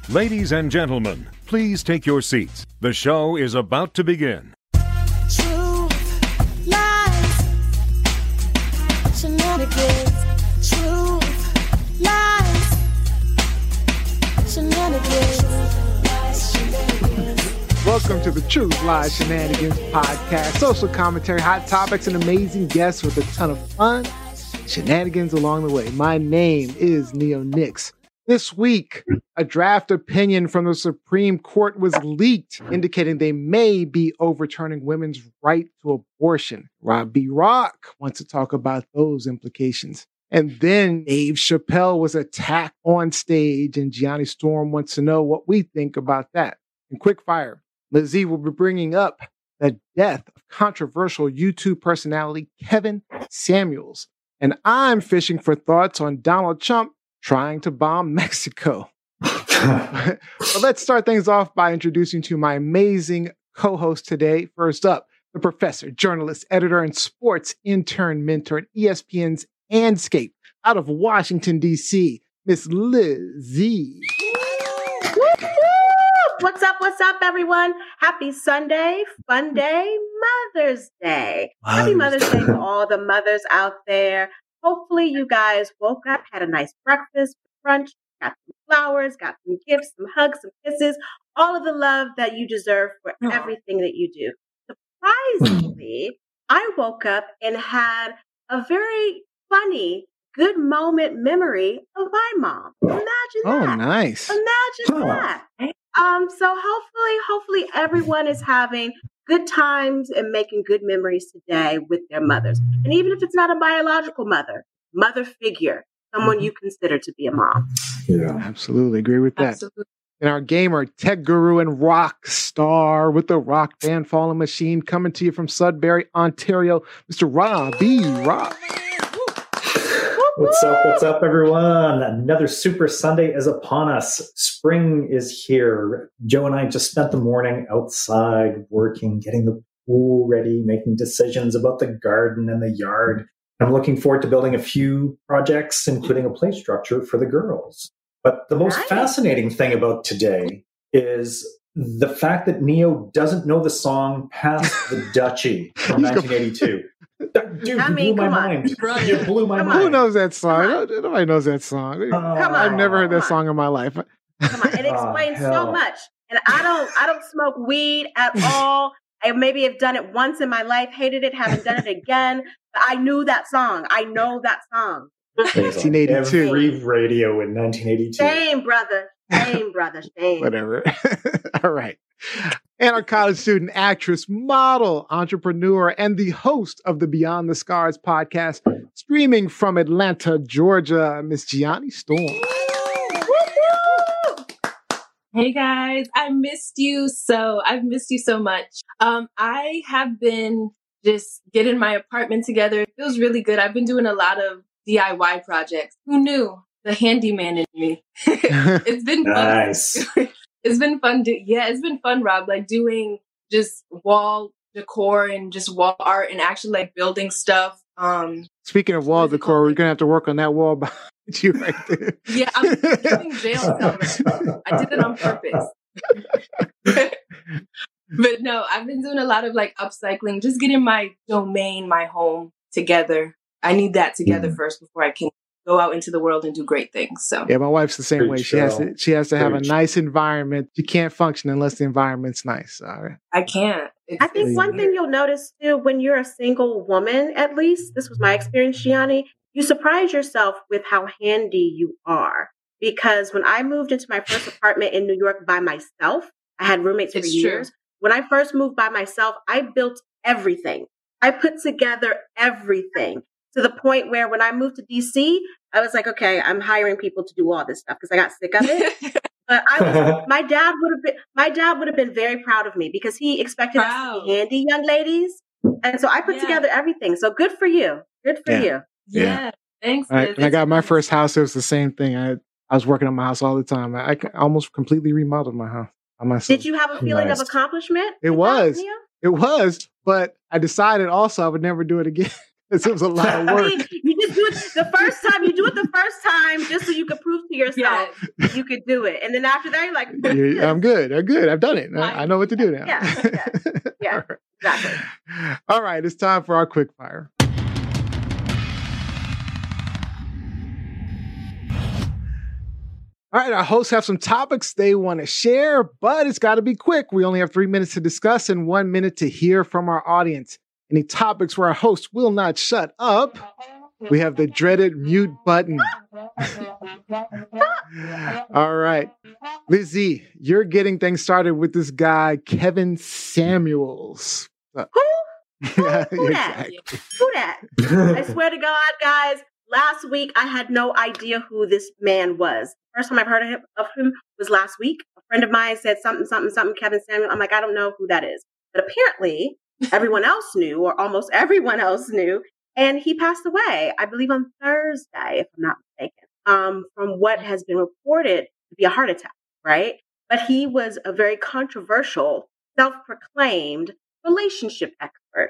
Ladies and gentlemen, please take your seats. The show is about to begin. Truth, lies, shenanigans. Truth, lies, shenanigans. Welcome to the Truth, Lies, Shenanigans podcast. Social commentary, hot topics, and amazing guests with a ton of fun, shenanigans along the way. My name is Neo Nix. This week, a draft opinion from the Supreme Court was leaked, indicating they may be overturning women's right to abortion. Rob B. Rock wants to talk about those implications. And then Dave Chappelle was attacked on stage, and Gianni Storm wants to know what we think about that. In quick fire, Lizzie will be bringing up the death of controversial YouTube personality Kevin Samuels. And I'm fishing for thoughts on Donald Trump trying to bomb Mexico. Well, let's start things off by introducing to my amazing co-host today. First up, the professor, journalist, editor, and sports intern mentor at ESPN's Andscape out of Washington, D.C., Miss Lizzie. What's up, everyone? Happy Sunday, fun day, Mother's Day. Happy Mother's Day to all the mothers out there. Hopefully you guys woke up, had a nice breakfast, brunch, got some flowers, got some gifts, some hugs, some kisses, all of the love that you deserve for everything that you do. Surprisingly, I woke up and had a very funny, good moment memory of my mom. Imagine that. Oh, nice. Imagine that. So hopefully everyone is having good times and making good memories today with their mothers. And even if it's not a biological mother figure, someone you consider to be a mom. Yeah, absolutely. Agree with that. Absolutely. And our gamer, tech guru, and rock star with the rock band Fallen Machine, coming to you from Sudbury, Ontario, Mr. Rob B. Rock. What's up, everyone? Another Super Sunday is upon us. Spring is here. Joe and I just spent the morning outside working, getting the pool ready, making decisions about the garden and the yard. I'm looking forward to building a few projects, including a play structure for the girls. But the most fascinating thing about today is the fact that Neo doesn't know the song Pass the Duchy from 1982. Dude, you blew my mind. You blew my mind. Who knows that song? Nobody knows that song. I've never heard that song in my life. Come on, it explains so much. And I don't smoke weed at all. I maybe have done it once in my life, hated it, haven't done it again. But I knew that song. I know that song. 1982. Every radio in 1982. Shame, brother. Shame. Whatever. All right. And our college student, actress, model, entrepreneur, and the host of the Beyond the Scars podcast, streaming from Atlanta, Georgia, Miss Gianni Storm. Hey guys, I've missed you so much. I have been just getting my apartment together. It feels really good. I've been doing a lot of DIY projects. Who knew? The handyman in me. It's been nice. Fun. It's been fun. It's been fun, Rob. Like doing just wall decor and just wall art and actually like building stuff. Speaking of wall decor, we're gonna have to work on that wall behind you right there. Yeah, I'm giving jail summer. I did it on purpose. But no, I've been doing a lot of like upcycling, just getting my domain, my home together. I need that together first before I can go out into the world and do great things. So yeah, my wife's the same way. She has to have a nice environment. You can't function unless the environment's nice. I can't. I think one thing you'll notice too, when you're a single woman, at least, this was my experience, Gianni, you surprise yourself with how handy you are. Because when I moved into my first apartment in New York by myself, I had roommates for years. When I first moved by myself, I built everything. I put together everything. To the point where when I moved to DC, I was like, okay, I'm hiring people to do all this stuff because I got sick of it. But my dad would have been very proud of me because he expected us to be handy young ladies. And so I put together everything. So good for you. Good for you. Yeah. Thanks. When I got my first house, it was the same thing. I was working on my house all the time. I almost completely remodeled my house by myself. Did you have a feeling of accomplishment? It was, but I decided also I would never do it again. It was a lot of work. You just do it the first time. You do it the first time just so you can prove to to yourself you could do it. And then after that, you're like, Yeah, I'm good. I've done it. I know what to do now. Yeah, exactly. All right, it's time for our quick fire. All right, our hosts have some topics they want to share, but it's got to be quick. We only have 3 minutes to discuss and 1 minute to hear from our audience. Any topics where our host will not shut up, we have the dreaded mute button. All right. Lizzie, you're getting things started with this guy, Kevin Samuels. Who that? Who that? I swear to God, guys, last week I had no idea who this man was. First time I've heard of him was last week. A friend of mine said something, Kevin Samuel. I'm like, I don't know who that is. But apparently everyone else knew, or almost everyone else knew. And he passed away, I believe on Thursday, if I'm not mistaken, from what has been reported to be a heart attack, right? But he was a very controversial, self-proclaimed relationship expert,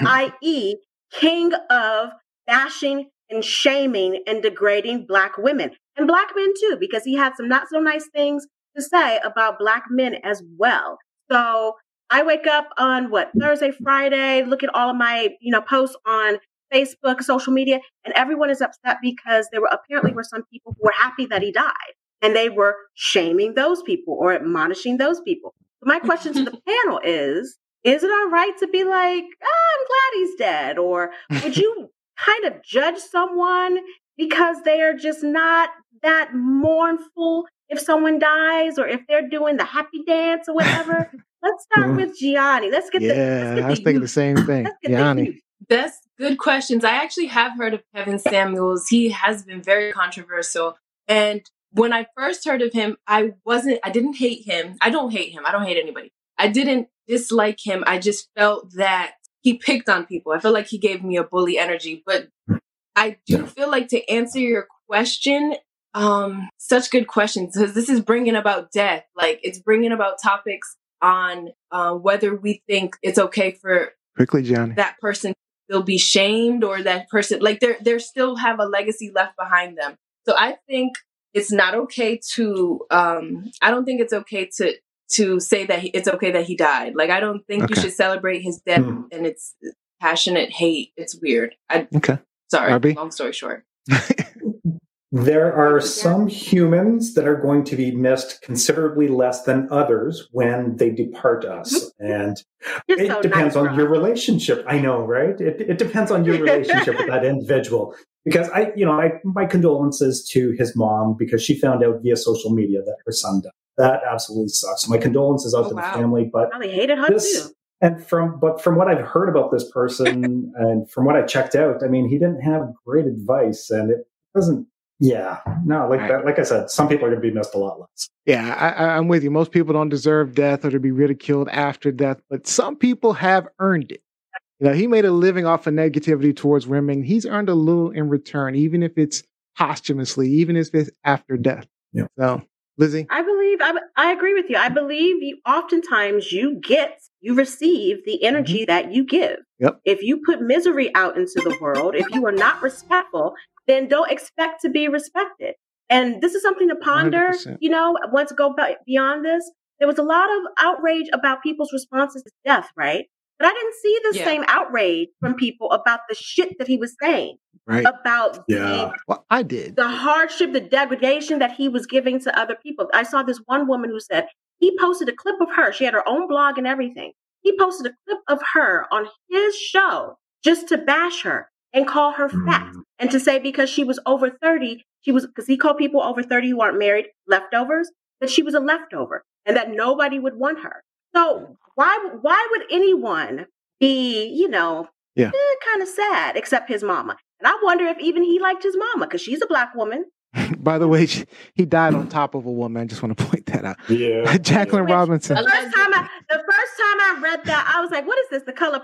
i.e. king of bashing and shaming and degrading Black women and Black men too, because he had some not so nice things to say about Black men as well. So I wake up on Thursday, Friday, look at all of my, posts on Facebook, social media, and everyone is upset because there were some people who were happy that he died, and they were shaming those people or admonishing those people. So my question to the panel is it all right to be like, I'm glad he's dead? Or would you kind of judge someone because they are just not that mournful if someone dies, or if they're doing the happy dance or whatever? Let's start with Gianni. Let's get I was thinking the same thing. Gianni. That's good questions. I actually have heard of Kevin Samuels. He has been very controversial. And when I first heard of him, I didn't hate him. I don't hate him. I don't hate anybody. I didn't dislike him. I just felt that he picked on people. I feel like he gave me a bully energy. But I do feel like, to answer your question, such good questions, because this is bringing about death. Like, it's bringing about topics on whether we think it's okay for that person to still be shamed, or that person, like, they still have a legacy left behind them. So I think it's not okay to, I don't think it's okay to say that it's okay that he died. Like, I don't think you should celebrate his death, and it's passionate hate. It's weird. Sorry, Arby? Long story short. There are some humans that are going to be missed considerably less than others when they depart us. And it depends on your relationship. I know, right? It depends on your relationship with that individual. Because my condolences to his mom, because she found out via social media that her son died. That absolutely sucks. My condolences out to the family, but probably hated her too. And from what I've heard about this person and from what I checked out, I mean, he didn't have great advice, and it doesn't. Yeah, no, like I said, some people are going to be missed a lot less. Yeah, I'm with you. Most people don't deserve death or to be ridiculed after death, but some people have earned it. He made a living off of negativity towards women. He's earned a little in return, even if it's posthumously, even if it's after death. Yeah. So, Lizzie? I agree with you. I believe oftentimes you receive the energy that you give. Yep. If you put misery out into the world, if you are not respectful, then don't expect to be respected. And this is something to ponder, 100%. Once go beyond this. There was a lot of outrage about people's responses to death, right? But I didn't see the same outrage from people about the shit that he was saying. Right. About I did. The hardship, the degradation that he was giving to other people. I saw this one woman who said he posted a clip of her. She had her own blog and everything. He posted a clip of her on his show just to bash her and call her fat, and to say because she was over 30, because he called people over 30 who aren't married leftovers, that she was a leftover and that nobody would want her. So why would anyone be, kind of sad except his mama? And I wonder if even he liked his mama, because she's a Black woman. By the way, he died on top of a woman. I just want to point that out. Yeah. Jacqueline Robinson. The first time I read that, I was like, what is this, The Color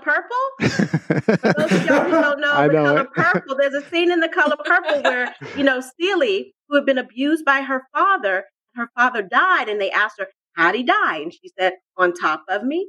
Purple? For those of y'all who don't know, The Color Purple, there's a scene in The Color Purple where, Celie, who had been abused by her father died, and they asked her, how'd he die? And she said, on top of me.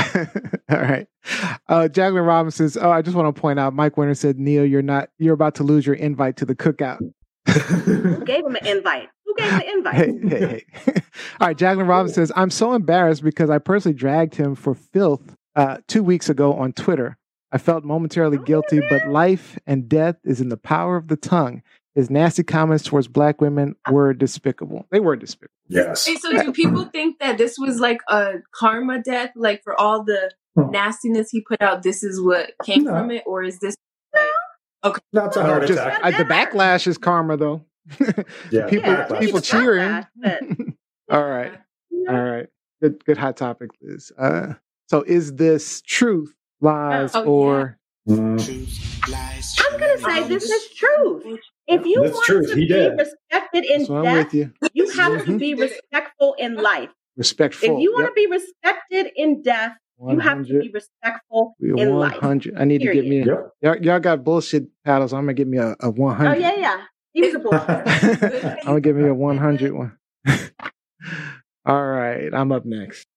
All right. Jacqueline Robinson says, I just want to point out, Mike Winter said, Neil, you're about to lose your invite to the cookout. Who gave him an invite? Who gave the invite? Hey. All right, Jacqueline Robinson says, I'm so embarrassed because I personally dragged him for filth 2 weeks ago on Twitter. I felt momentarily guilty, but life and death is in the power of the tongue. His nasty comments towards Black women were despicable. They were despicable. Yes. Hey, so do people think that this was like a karma death? Like for all the nastiness he put out, this is what came from it? Or is this like, okay. That's a heart attack. The backlash is karma, though. Yeah, people cheering. Backlash, All right. Good hot topic, Liz. So is this truth, lies, or... I'm going to say this is truth. If you That's want true. to He be did. respected in So I'm death, with you. you have to be respectful in life. Respectful. If you want to be respected in death, you have to be respectful in life. 100. I need to get me... Yep. Y'all got bullshit paddles. I'm going to get me a 100. Oh, yeah. He was a bullshit. I'm going to give me a 100 one. All right. I'm up next.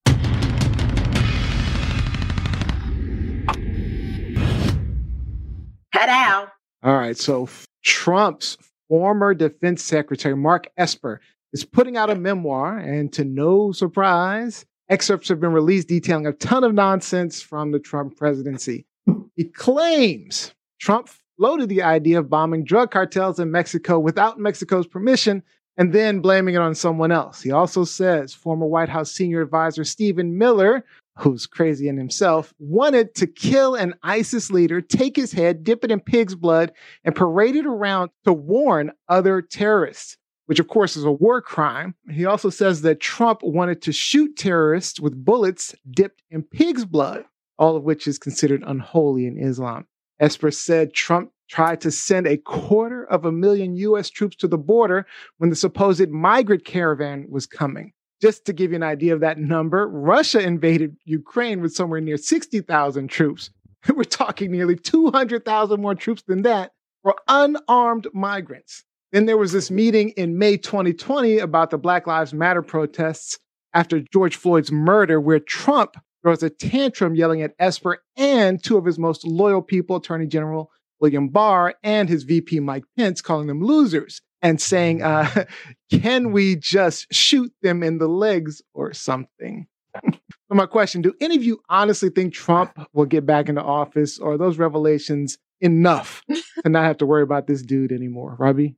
Head out. All right. So Trump's former defense secretary, Mark Esper, is putting out a memoir. And to no surprise, excerpts have been released detailing a ton of nonsense from the Trump presidency. He claims Trump floated the idea of bombing drug cartels in Mexico without Mexico's permission and then blaming it on someone else. He also says former White House senior advisor Stephen Miller, who's crazy in himself, wanted to kill an ISIS leader, take his head, dip it in pig's blood, and parade it around to warn other terrorists, which of course is a war crime. He also says that Trump wanted to shoot terrorists with bullets dipped in pig's blood, all of which is considered unholy in Islam. Esper said Trump tried to send 250,000 U.S. troops to the border when the supposed migrant caravan was coming. Just to give you an idea of that number, Russia invaded Ukraine with somewhere near 60,000 troops. We're talking nearly 200,000 more troops than that for unarmed migrants. Then there was this meeting in May 2020 about the Black Lives Matter protests after George Floyd's murder, where Trump throws a tantrum yelling at Esper and two of his most loyal people, Attorney General William Barr and his VP Mike Pence, calling them losers and saying, can we just shoot them in the legs or something? So my question, do any of you honestly think Trump will get back into office, or are those revelations enough to not have to worry about this dude anymore? Robbie?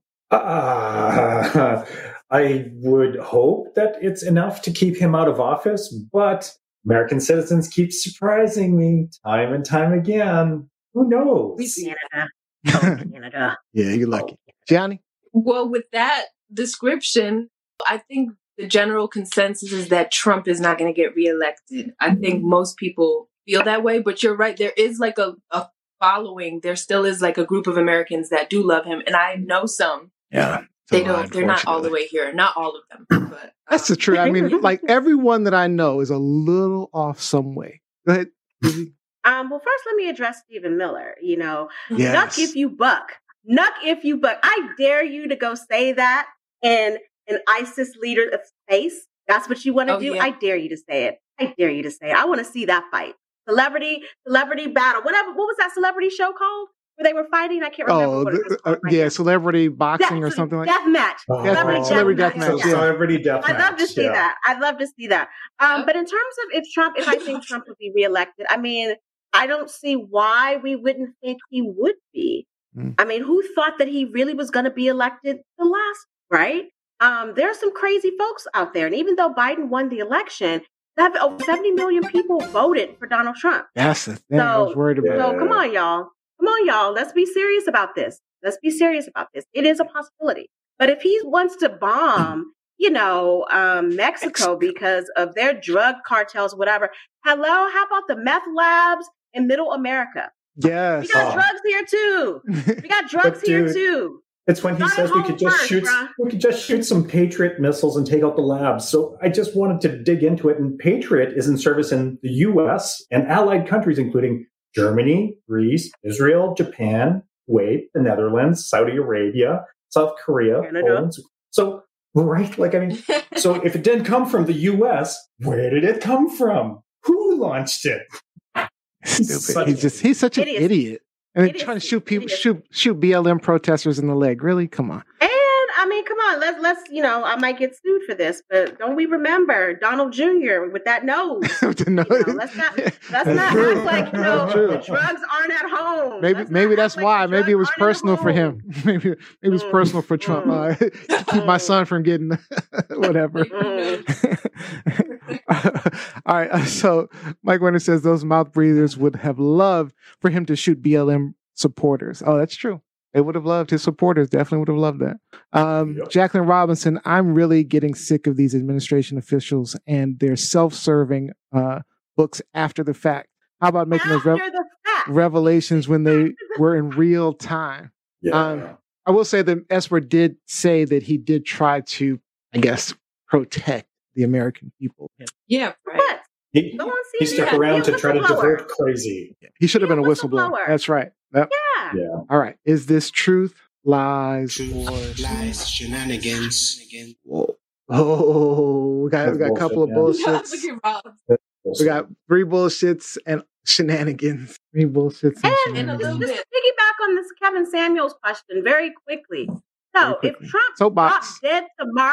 I would hope that it's enough to keep him out of office, but American citizens keep surprising me time and time again. Who knows? Canada. Yeah, you're lucky. Gianni? Well, with that description, I think the general consensus is that Trump is not going to get reelected. I think most people feel that way, but you're right. There is like a following. There still is like a group of Americans that do love him. And I know some. Yeah. They don't. They're not all the way here. Not all of them. But that's the truth. I mean, like everyone that I know is a little off some way. Go ahead. Well, first, let me address Stephen Miller. Yes. Nuck if you buck. Nuck if you buck. I dare you to go say that in an ISIS leader's face. That's what you want to do. Yeah. I dare you to say it. I want to see that fight. Celebrity battle. Whatever. What was that celebrity show called? Where they were fighting? I can't remember what it was called. Celebrity boxing or something like that. Death match. Celebrity death match. Celebrity death match. I'd love to see that. But in terms of if I think Trump would be reelected, I mean, I don't see why we wouldn't think he would be. I mean, who thought that he really was going to be elected the last, right? There are some crazy folks out there. And even though Biden won the election, over 70 million people voted for Donald Trump. That's the thing I was worried about. So come on, y'all. Let's be serious about this. It is a possibility. But if he wants to bomb, Mexico because of their drug cartels, whatever. Hello, how about the meth labs in Middle America? Yes. We got drugs here too. It's when he says we could just shoot some Patriot missiles and take out the labs. So I just wanted to dig into it. And Patriot is in service in the U.S. and allied countries, including Germany, Greece, Israel, Japan, Kuwait, the Netherlands, Saudi Arabia, South Korea, Poland. So, right, so if it didn't come from the U.S., where did it come from? Who launched it? Stupid. He's such an idiot. And they're trying to shoot BLM protesters in the leg. Really? Come on. And I mean, come on, let's I might get sued for this, but don't we remember Donald Jr. with that nose? Let's not act like the drugs aren't at home. Maybe that's why. Maybe it was personal for him. Maybe it was personal for Trump. To keep my son from getting whatever. All right. So Mike Winter says those mouth breathers would have loved for him to shoot BLM supporters. Oh, that's true. They would have loved his supporters. Definitely would have loved that. Jacqueline Robinson, I'm really getting sick of these administration officials and their self-serving books after the fact. How about making those revelations when they were in real time? Yeah. I will say that Esper did say that he did try to, I guess, protect the American people. Yeah, right. He stuck around to try to divert crazy. He should have been a whistleblower. That's right. Yep. Yeah. All right. Is this truth, lies, lies, shenanigans? Whoa. Oh, we got a couple of bullshits. We got 3 bullshits and shenanigans. 3 bullshits and shenanigans. Just to piggyback on this Kevin Samuels question very quickly. So if Trump drops dead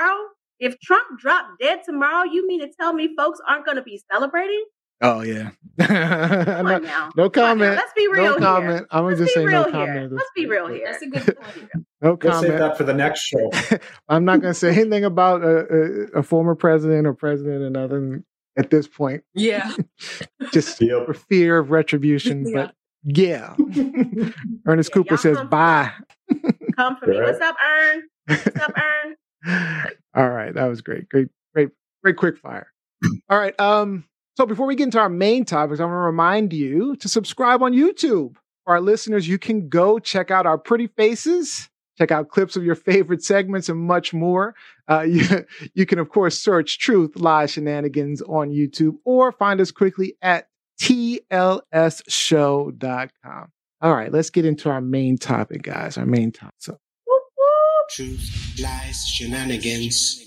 tomorrow, you mean to tell me folks aren't going to be celebrating? Oh, yeah. No comment. Let's be real no comment. I'm going to just say no comment. Let's be real here. That's a good point. No comment. We'll save that for the next show. I'm not going to say anything about a former president or president and nothing at this point. Yeah. Just for fear of retribution. But yeah. Ernest Cooper says bye. Come for me. What's up, Ern? What's up, Ern? All right. That was great. Great quick fire. All right. So before we get into our main topics, I want to remind you to subscribe on YouTube. For our listeners, you can go check out our pretty faces, check out clips of your favorite segments, and much more. You can, of course, search Truth, Lies, Shenanigans on YouTube or find us quickly at tlsshow.com. All right, let's get into our main topic, guys. Our main topic. So, Truth, lies, shenanigans.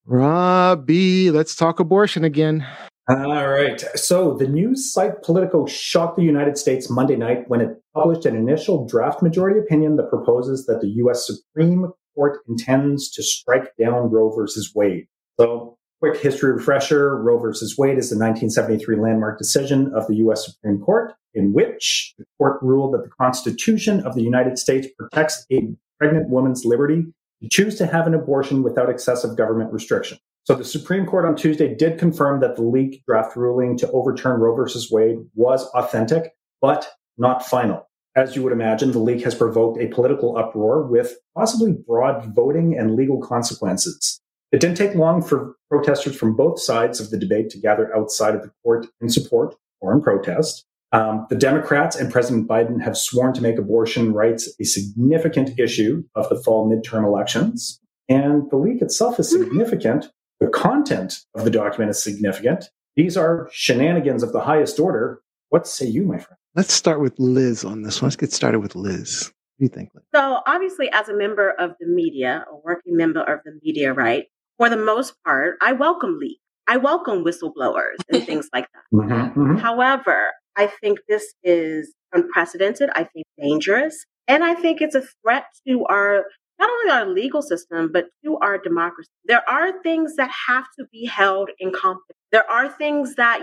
Robbie, let's talk abortion again. All right. So the news site Politico shocked the United States Monday night when it published an initial draft majority opinion that proposes that the U.S. Supreme Court intends to strike down Roe versus Wade. So quick history refresher, Roe versus Wade is the 1973 landmark decision of the U.S. Supreme Court in which the court ruled that the Constitution of the United States protects a pregnant woman's liberty to choose to have an abortion without excessive government restriction. So the Supreme Court on Tuesday did confirm that the leaked draft ruling to overturn Roe versus Wade was authentic, but not final. As you would imagine, the leak has provoked a political uproar with possibly broad voting and legal consequences. It didn't take long for protesters from both sides of the debate to gather outside of the court in support or in protest. The Democrats and President Biden have sworn to make abortion rights a significant issue of the fall midterm elections. And the leak itself is significant. The content of the document is significant. These are shenanigans of the highest order. What say you, my friend? Let's start with Liz on this one. Let's get started with Liz. What do you think, Liz? So obviously, as a member of the media, a working member of the media, right, for the most part, I welcome leaks. I welcome whistleblowers and things like that. However, I think this is unprecedented. I think dangerous. And I think it's a threat to not only our legal system, but to our democracy. There are things that have to be held in confidence. There are things that,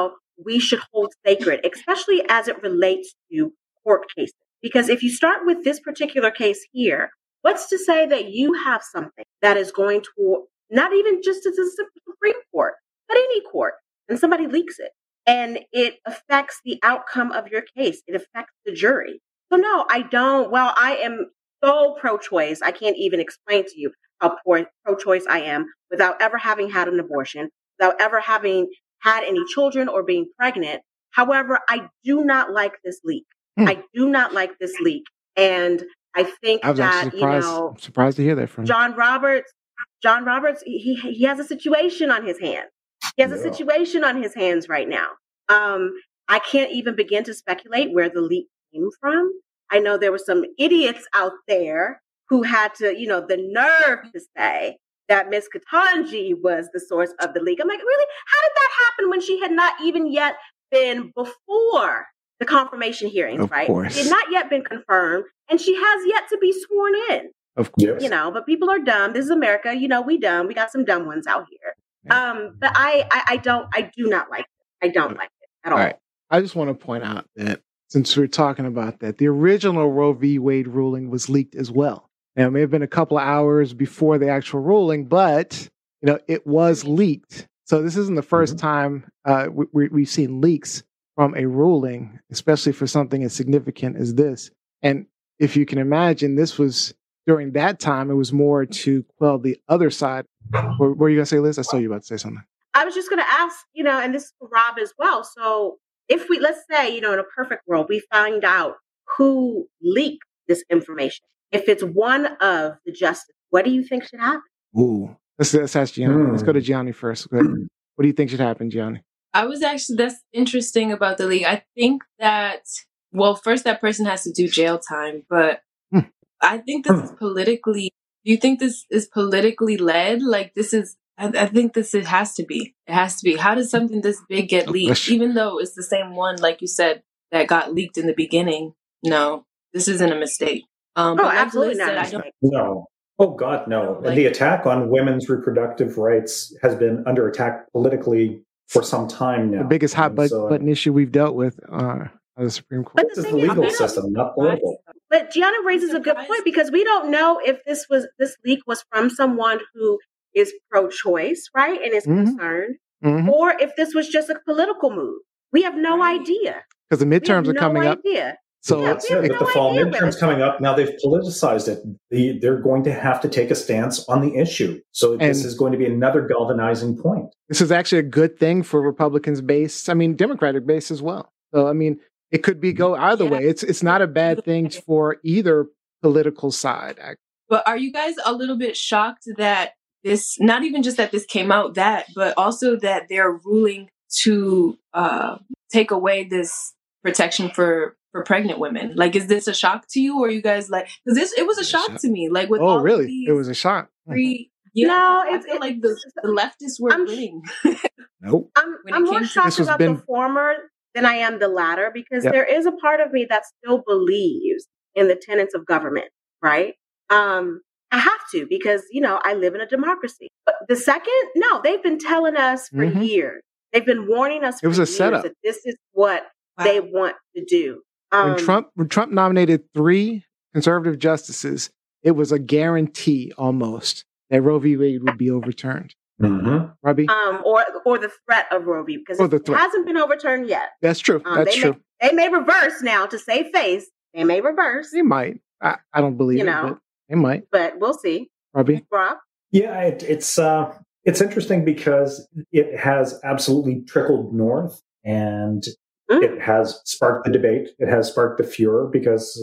we should hold sacred, especially as it relates to court cases. Because if you start with this particular case here, what's to say that you have something that is going to, not even just as a Supreme Court, but any court, and somebody leaks it, and it affects the outcome of your case. It affects the jury. So no, I don't. Well, I am so pro-choice. I can't even explain to you how pro-choice I am without ever having had an abortion, without ever having had any children or being pregnant. However, I do not like this leak. I do not like this leak. And I think I'm surprised to hear that from John Roberts, he has a situation on his hands. He has a situation on his hands right now. I can't even begin to speculate where the leak came from. I know there were some idiots out there who had to, the nerve to say that Ms. Ketanji was the source of the leak. I'm like, really? How did that happen when she had not even yet been before the confirmation hearings, of right? Course. She had not yet been confirmed, and she has yet to be sworn in. Of course. Yes. But people are dumb. This is America. We dumb. We got some dumb ones out here. But I do not like it. I don't like it at all. All right. I just want to point out that since we're talking about that, the original Roe v. Wade ruling was leaked as well. Now, it may have been a couple of hours before the actual ruling, but it was leaked. So this isn't the first time we've seen leaks from a ruling, especially for something as significant as this. And if you can imagine, this was during that time, it was more to quell the other side. What were you going to say, Liz? I saw you about to say something. I was just going to ask, and this is for Rob as well. So if let's say, in a perfect world, we find out who leaked this information. If it's one of the justices, what do you think should happen? Ooh, let's ask Gianni. Let's go to Gianni first. What do you think should happen, Gianni? That's interesting about the league. I think that, first that person has to do jail time, but I think this is politically, do you think this is politically led? Like I think it has to be. It has to be. How does something this big get leaked? Even though it's the same one, like you said, that got leaked in the beginning. No, this isn't a mistake. But absolutely not. No. Oh, God, no. And the attack on women's reproductive rights has been under attack politically for some time now. The biggest hot button issue we've dealt with on the Supreme Court. But this is the legal system, not political. But Gianna raises a good point because we don't know if this leak was from someone who is pro-choice, right, and is concerned, or if this was just a political move. We have no idea. Because the midterms are coming up. So that's it. With the fall midterms coming up, now they've politicized it. They're going to have to take a stance on the issue. So this is going to be another galvanizing point. This is actually a good thing for Republicans' base. Democratic base as well. So, it could go either way. It's not a bad thing for either political side. But are you guys a little bit shocked that this, not even just that this came out, but also that they're ruling to take away this protection for pregnant women? Like, is this a shock to you, or are you guys like? Because it was a shock to me. Like, with all really, these it was a shock. No, I feel like the leftists were winning. Nope. I'm more shocked about the former than I am the latter, because there is a part of me that still believes in the tenets of government, right? I have to, because, I live in a democracy. But the second, no, they've been telling us for years. They've been warning us for years that this is what they want to do. When Trump nominated 3 conservative justices, it was a guarantee almost that Roe v. Wade would be overturned. Robbie? Or the threat of Roe v. because it hasn't been overturned yet. That's true. True. They may reverse now to save face. They may reverse. They might. I don't believe it, but they might. But we'll see. Robbie? Rob? Yeah, it's interesting because it has absolutely trickled north, and it has sparked the debate. It has sparked the furor because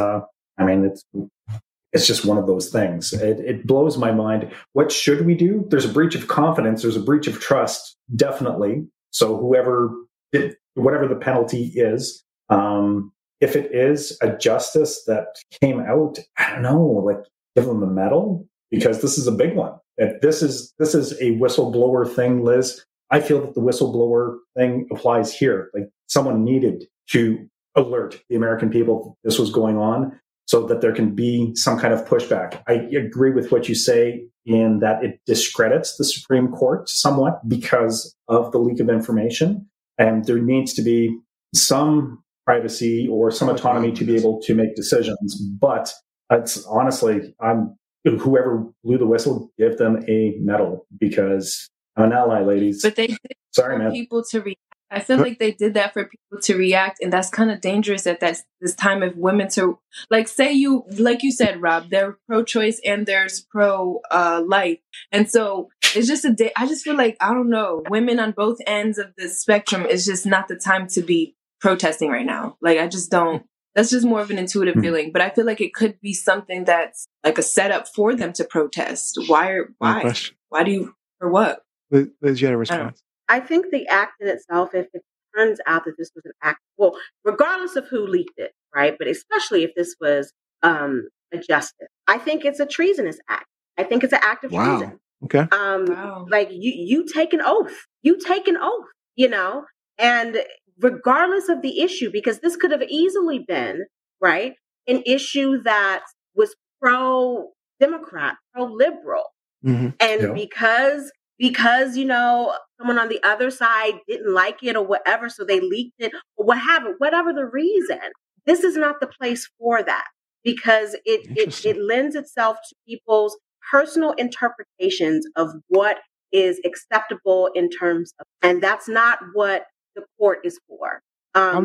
it's just one of those things. It blows my mind. What should we do? There's a breach of confidence. There's a breach of trust, definitely. So whatever the penalty is, if it is a justice that came out, I don't know, like give them a medal, because this is a big one. If this is a whistleblower thing, Liz, I feel that the whistleblower thing applies here. Like, someone needed to alert the American people this was going on, so that there can be some kind of pushback. I agree with what you say in that it discredits the Supreme Court somewhat because of the leak of information. And there needs to be some privacy or some autonomy to be able to make decisions. But it's honestly, whoever blew the whistle, give them a medal, because I'm an ally, ladies. But they did people to react. I feel like they did that for people to react, and that's kind of dangerous at this time of women to, like you said, Rob, they're pro-choice and there's pro-life. And so it's just I just feel like, I don't know, women on both ends of the spectrum is just not the time to be protesting right now. Like, I just don't, that's just more of an intuitive feeling. But I feel like it could be something that's like a setup for them to protest. Why do you, for what? Liz, you had a response. I think the act in itself, if it turns out that this was an act, well, regardless of who leaked it, right? But especially if this was a justice, I think it's a treasonous act. I think it's an act of treason. Okay. Like you take an oath. And regardless of the issue, because this could have easily been, right, an issue that was pro Democrat, pro-liberal. Mm-hmm. And Yeah. because someone on the other side didn't like it or whatever, so they leaked it or whatever the reason, this is not the place for that, because it lends itself to people's personal interpretations of what is acceptable in terms of, and that's not what the court is for. I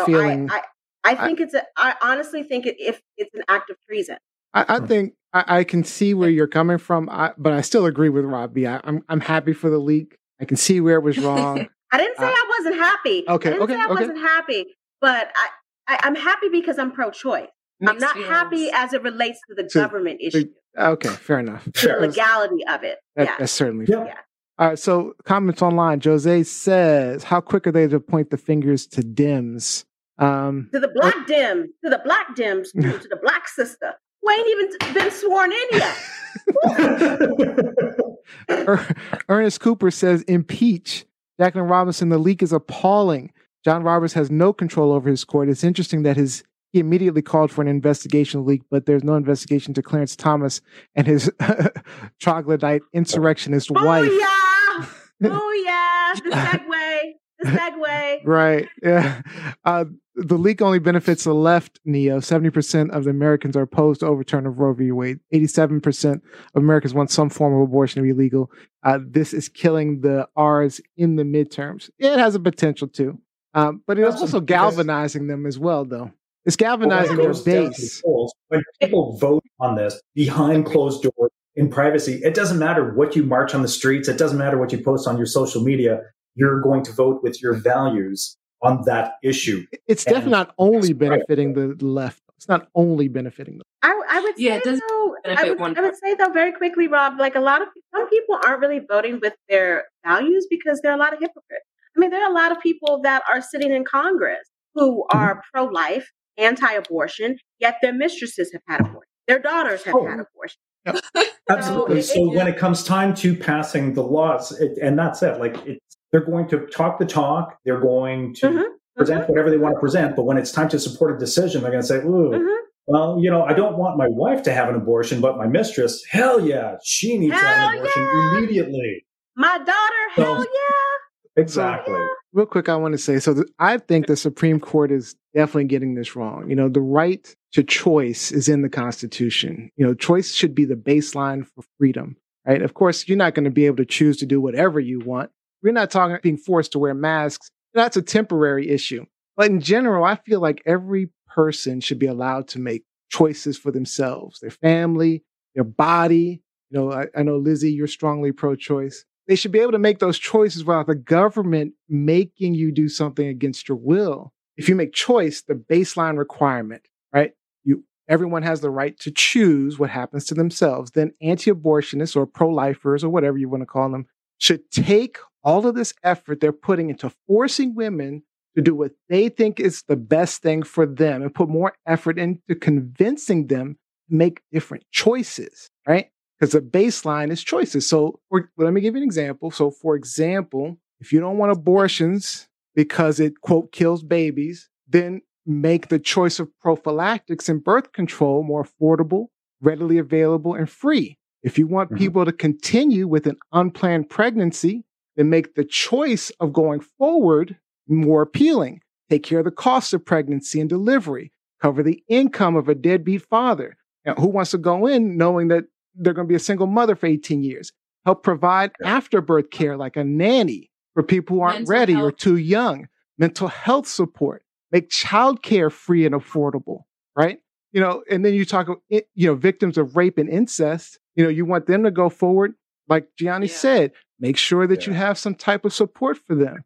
honestly think if it's an act of treason. I think I can see where you're coming from, but I still agree with Robbie. I'm happy for the leak. I can see where it was wrong. I didn't say I wasn't happy. Okay, I didn't say I wasn't happy, but I'm happy because I'm pro-choice. I'm not happy as it relates to the government issue. Okay, fair enough. The legality of it. That's certainly Yep. fair. All right, so comments online. Jose says, how quick are they to point the fingers to Dems? To the black Dems, to the black Dems, to the black sister, who ain't even been sworn in yet. Ernest Cooper says, impeach Jacqueline Robinson. The leak is appalling. John Roberts has no control over his court. It's interesting that he immediately called for an investigation leak, but there's no investigation to Clarence Thomas and his troglodyte insurrectionist wife. Oh yeah, the segue. Right. Yeah. The leak only benefits the left, Neo. 70% of the Americans are opposed to overturn of Roe v. Wade. 87% of Americans want some form of abortion to be legal. This is killing the R's in the midterms. It has a potential to. But it's also galvanizing them as well, though. It's galvanizing their base. When people vote on this behind closed doors in privacy, it doesn't matter what you march on the streets. It doesn't matter what you post on your social media. You're going to vote with your values on that issue. It's definitely not only benefiting the left. It's not only benefiting them. I would say though very quickly, Rob, like some people aren't really voting with their values because there are a lot of hypocrites. I mean, there are a lot of people that are sitting in Congress who are pro-life, anti-abortion, yet their mistresses have had abortion. Their daughters have had abortion. Yep. Absolutely. So when it comes time to passing the laws, and that's it, they're going to talk the talk. They're going to present whatever they want to present. But when it's time to support a decision, they're going to say, ooh, well, I don't want my wife to have an abortion, but my mistress, hell yeah, she needs to have an abortion immediately. My daughter, hell yeah. Exactly. Real quick, I want to say, I think the Supreme Court is definitely getting this wrong. The right to choice is in the Constitution. Choice should be the baseline for freedom, right? Of course, you're not going to be able to choose to do whatever you want. We're not talking being forced to wear masks. That's a temporary issue. But in general, I feel like every person should be allowed to make choices for themselves, their family, their body. I know, Lizzie, you're strongly pro-choice. They should be able to make those choices without the government making you do something against your will. If you make choice, the baseline requirement, right? Everyone has the right to choose what happens to themselves. Then anti-abortionists or pro-lifers or whatever you want to call them should take all of this effort they're putting into forcing women to do what they think is the best thing for them and put more effort into convincing them to make different choices, right? Because the baseline is choices. So let me give you an example. So for example, if you don't want abortions because it, quote, kills babies, then make the choice of prophylactics and birth control more affordable, readily available, and free. If you want people to continue with an unplanned pregnancy, then make the choice of going forward more appealing. Take care of the cost of pregnancy and delivery. Cover the income of a deadbeat father. Now, who wants to go in knowing that they're going to be a single mother for 18 years? Help provide afterbirth care like a nanny for people who aren't ready or too young. Mental health support. Make childcare free and affordable, right? And then you talk, victims of rape and incest. You want them to go forward. Like Gianni said, make sure that you have some type of support for them.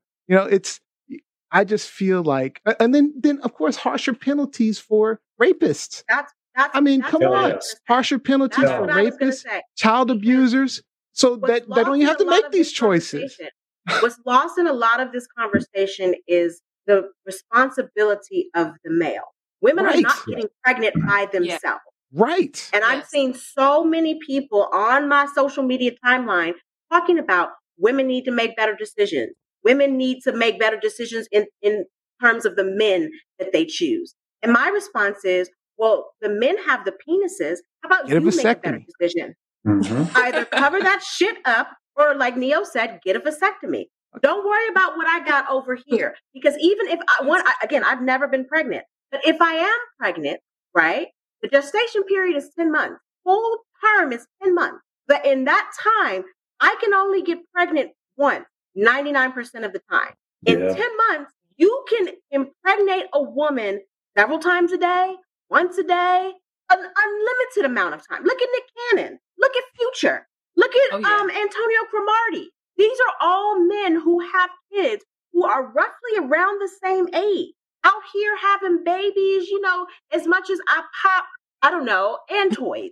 I just feel like, and then of course, harsher penalties for rapists. Come on. Harsher penalties for rapists, child abusers, so that they don't even have to make these choices. What's lost in a lot of this conversation is the responsibility of the male. Women are not getting pregnant by themselves. Right. And I've seen so many people on my social media timeline talking about women need to make better decisions. Women need to make better decisions in terms of the men that they choose. And my response is, well, the men have the penises. How about Get a you make a better vasectomy. decision? Mhm. Either cover that shit up or, like Neo said, get a vasectomy. Don't worry about what I got over here. Because even if again, I've never been pregnant, but if I am pregnant, right, the gestation period is 10 months. Full term is 10 months. But in that time, I can only get pregnant once, 99% of the time. In Yeah. 10 months, you can impregnate a woman several times a day, once a day, an unlimited amount of time. Look at Nick Cannon. Look at Future. Look at Oh, yeah. Antonio Cromartie. These are all men who have kids who are roughly around the same age, out here having babies, as much as I pop, I don't know, Antoids.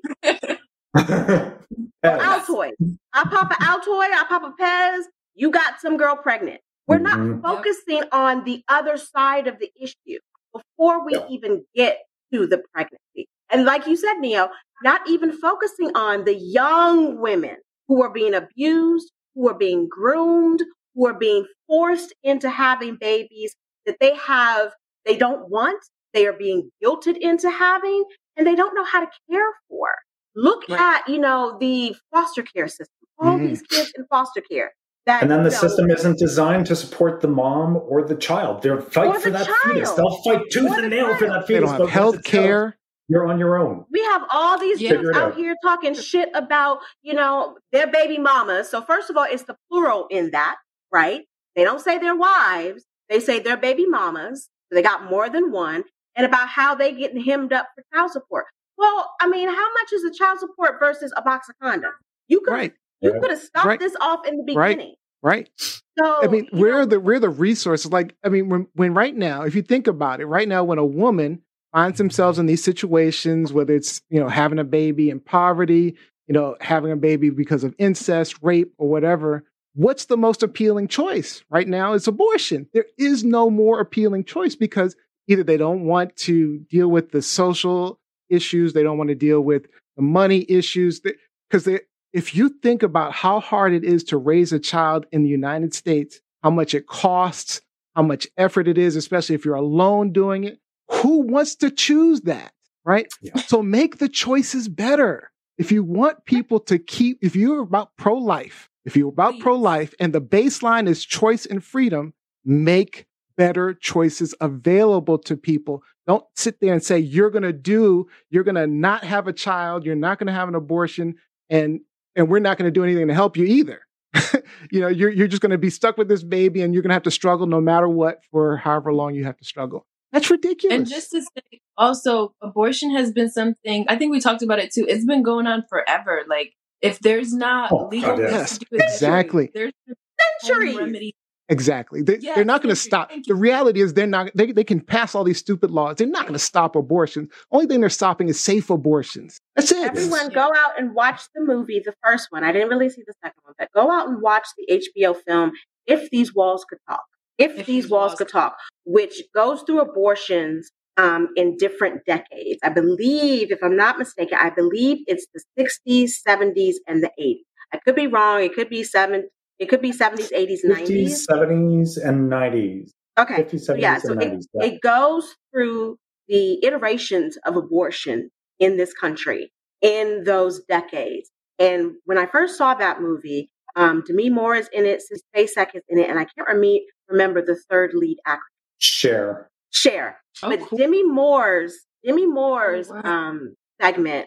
Altoids. I pop an Altoid, I pop a Pez, you got some girl pregnant. We're not Mhm. focusing on the other side of the issue before we Yeah. even get to the pregnancy. And like you said, Neo, not even focusing on the young women who are being abused, who are being groomed, who are being forced into having babies that they don't want, they are being guilted into having, and they don't know how to care for. Look Right. at, the foster care system, all Mhm. these kids in foster care. That, And then the system isn't designed to support the mom or the child. They'll fight Or for the that child. fetus. They'll fight tooth Or and the nail for child. that They fetus. don't but have once health it's out, care. you're on your own. we have all these Yeah. dudes Figure it out out. here talking shit about, their baby mamas. So first of all, it's the plural in that, right? They don't say their wives. They say their baby mamas. So they got more than one. And about how they getting hemmed up for child support. Well, I mean, how much is the child support versus a box of condoms? You could Right. have stopped Right. this off in the Right. beginning. Right. So I mean, where are the resources? Like, I mean, when right now, if you think about it, right now, when a woman finds themselves in these situations, whether it's, having a baby in poverty, having a baby because of incest, rape, or whatever, what's the most appealing choice right now? It's abortion. There is no more appealing choice because either they don't want to deal with the social issues, they don't want to deal with the money issues, because if you think about how hard it is to raise a child in the United States, how much it costs, how much effort it is, especially if you're alone doing it, who wants to choose that, right? Yeah. So make the choices better. If you want people to if you're about pro-life, Please. and the baseline is choice and freedom, make better choices available to people. Don't sit there and say, you're going to not have a child, you're not going to have an abortion, and we're not going to do anything to help you either. You're just going to be stuck with this baby and you're going to have to struggle no matter what for however long you have to struggle. That's ridiculous. And just to say, also, abortion has been something, I think we talked about it too. It's been going on forever. Like, if there's not Oh, legal God, ways yes, to do it, exactly. there's Centuries. remedy. Exactly. They're not going to stop. Thank The you. reality is they can pass all these stupid laws. They're not going to stop abortion. Only thing they're stopping is safe abortions. That's it. Everyone, go out and watch the movie, the first one. I didn't really see the second one, but go out and watch the HBO film, If These Walls Could Talk. If These Walls Could Talk, which goes through abortions in different decades. I believe, if I'm not mistaken, it's the 60s, 70s, and the 80s. I could be wrong. It could be 70s, 80s, 90s. 50s, 70s, and 90s. Okay. 50s, So 70s, yeah, so and 90s. Yeah. it goes through the iterations of abortion in this country in those decades. And when I first saw that movie, Demi Moore is in it, Spacek is in it, and I can't remember the third lead actor. Share. Cher. Oh, But cool. Demi Moore's Oh, wow. segment,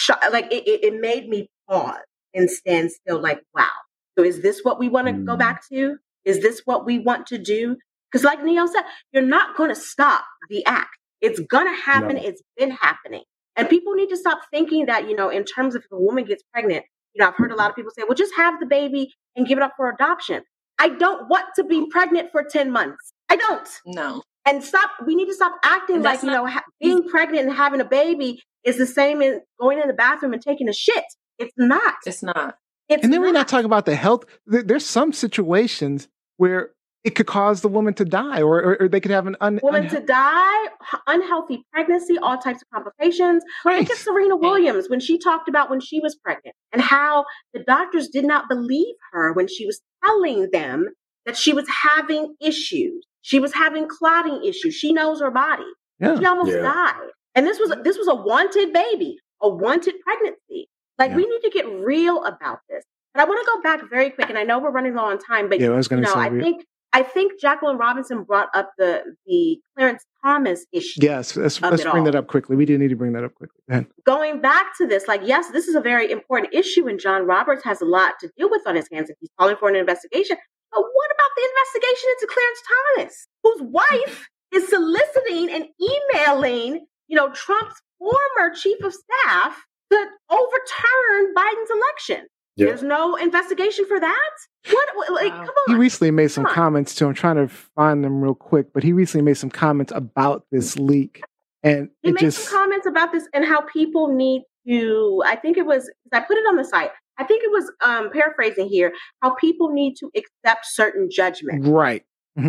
it made me pause and stand still like, wow. So is this what we want to go back to? Is this what we want to do? Because like Neo said, you're not going to stop the act. It's going to happen. No. It's been happening. And people need to stop thinking that, in terms of if a woman gets pregnant, I've heard a lot of people say, well, just have the baby and give it up for adoption. I don't want to be pregnant for 10 months. I don't. No. And we need to stop acting And like, that's not being pregnant and having a baby is the same as going in the bathroom and taking a shit. It's not. It's not. It's And then we're not talking about the health. There's some situations where it could cause the woman to die, or they could have an woman to die, unhealthy pregnancy, all types of complications. Right. Look at Serena Williams when she talked about when she was pregnant and how the doctors did not believe her when she was telling them that she was having issues. She was having clotting issues. She knows her body. Yeah. She almost Yeah. died. And this was a wanted baby. a wanted pregnancy. Like, Yeah. we need to get real about this. But I want to go back very quick, and I know we're running low on time, but Yeah, I was going to say. I think Jacqueline Robinson brought up the Clarence Thomas issue. Yes, let's bring that up quickly. We do need to bring that up quickly. Go ahead. Going back to this, like, yes, this is a very important issue, and John Roberts has a lot to deal with on his hands if he's calling for an investigation. But what about the investigation into Clarence Thomas, whose wife is soliciting and emailing, Trump's former chief of staff to overturn Biden's election? Yeah. There's no investigation for that? What? Like, Wow. come He on. recently made some Come on. comments too. I'm trying to find them real quick, but he recently made some comments about this leak, and He it made just some comments about this and how people need to, I think it was, I put it on the site. I think it was paraphrasing here, how people need to accept certain judgment. right.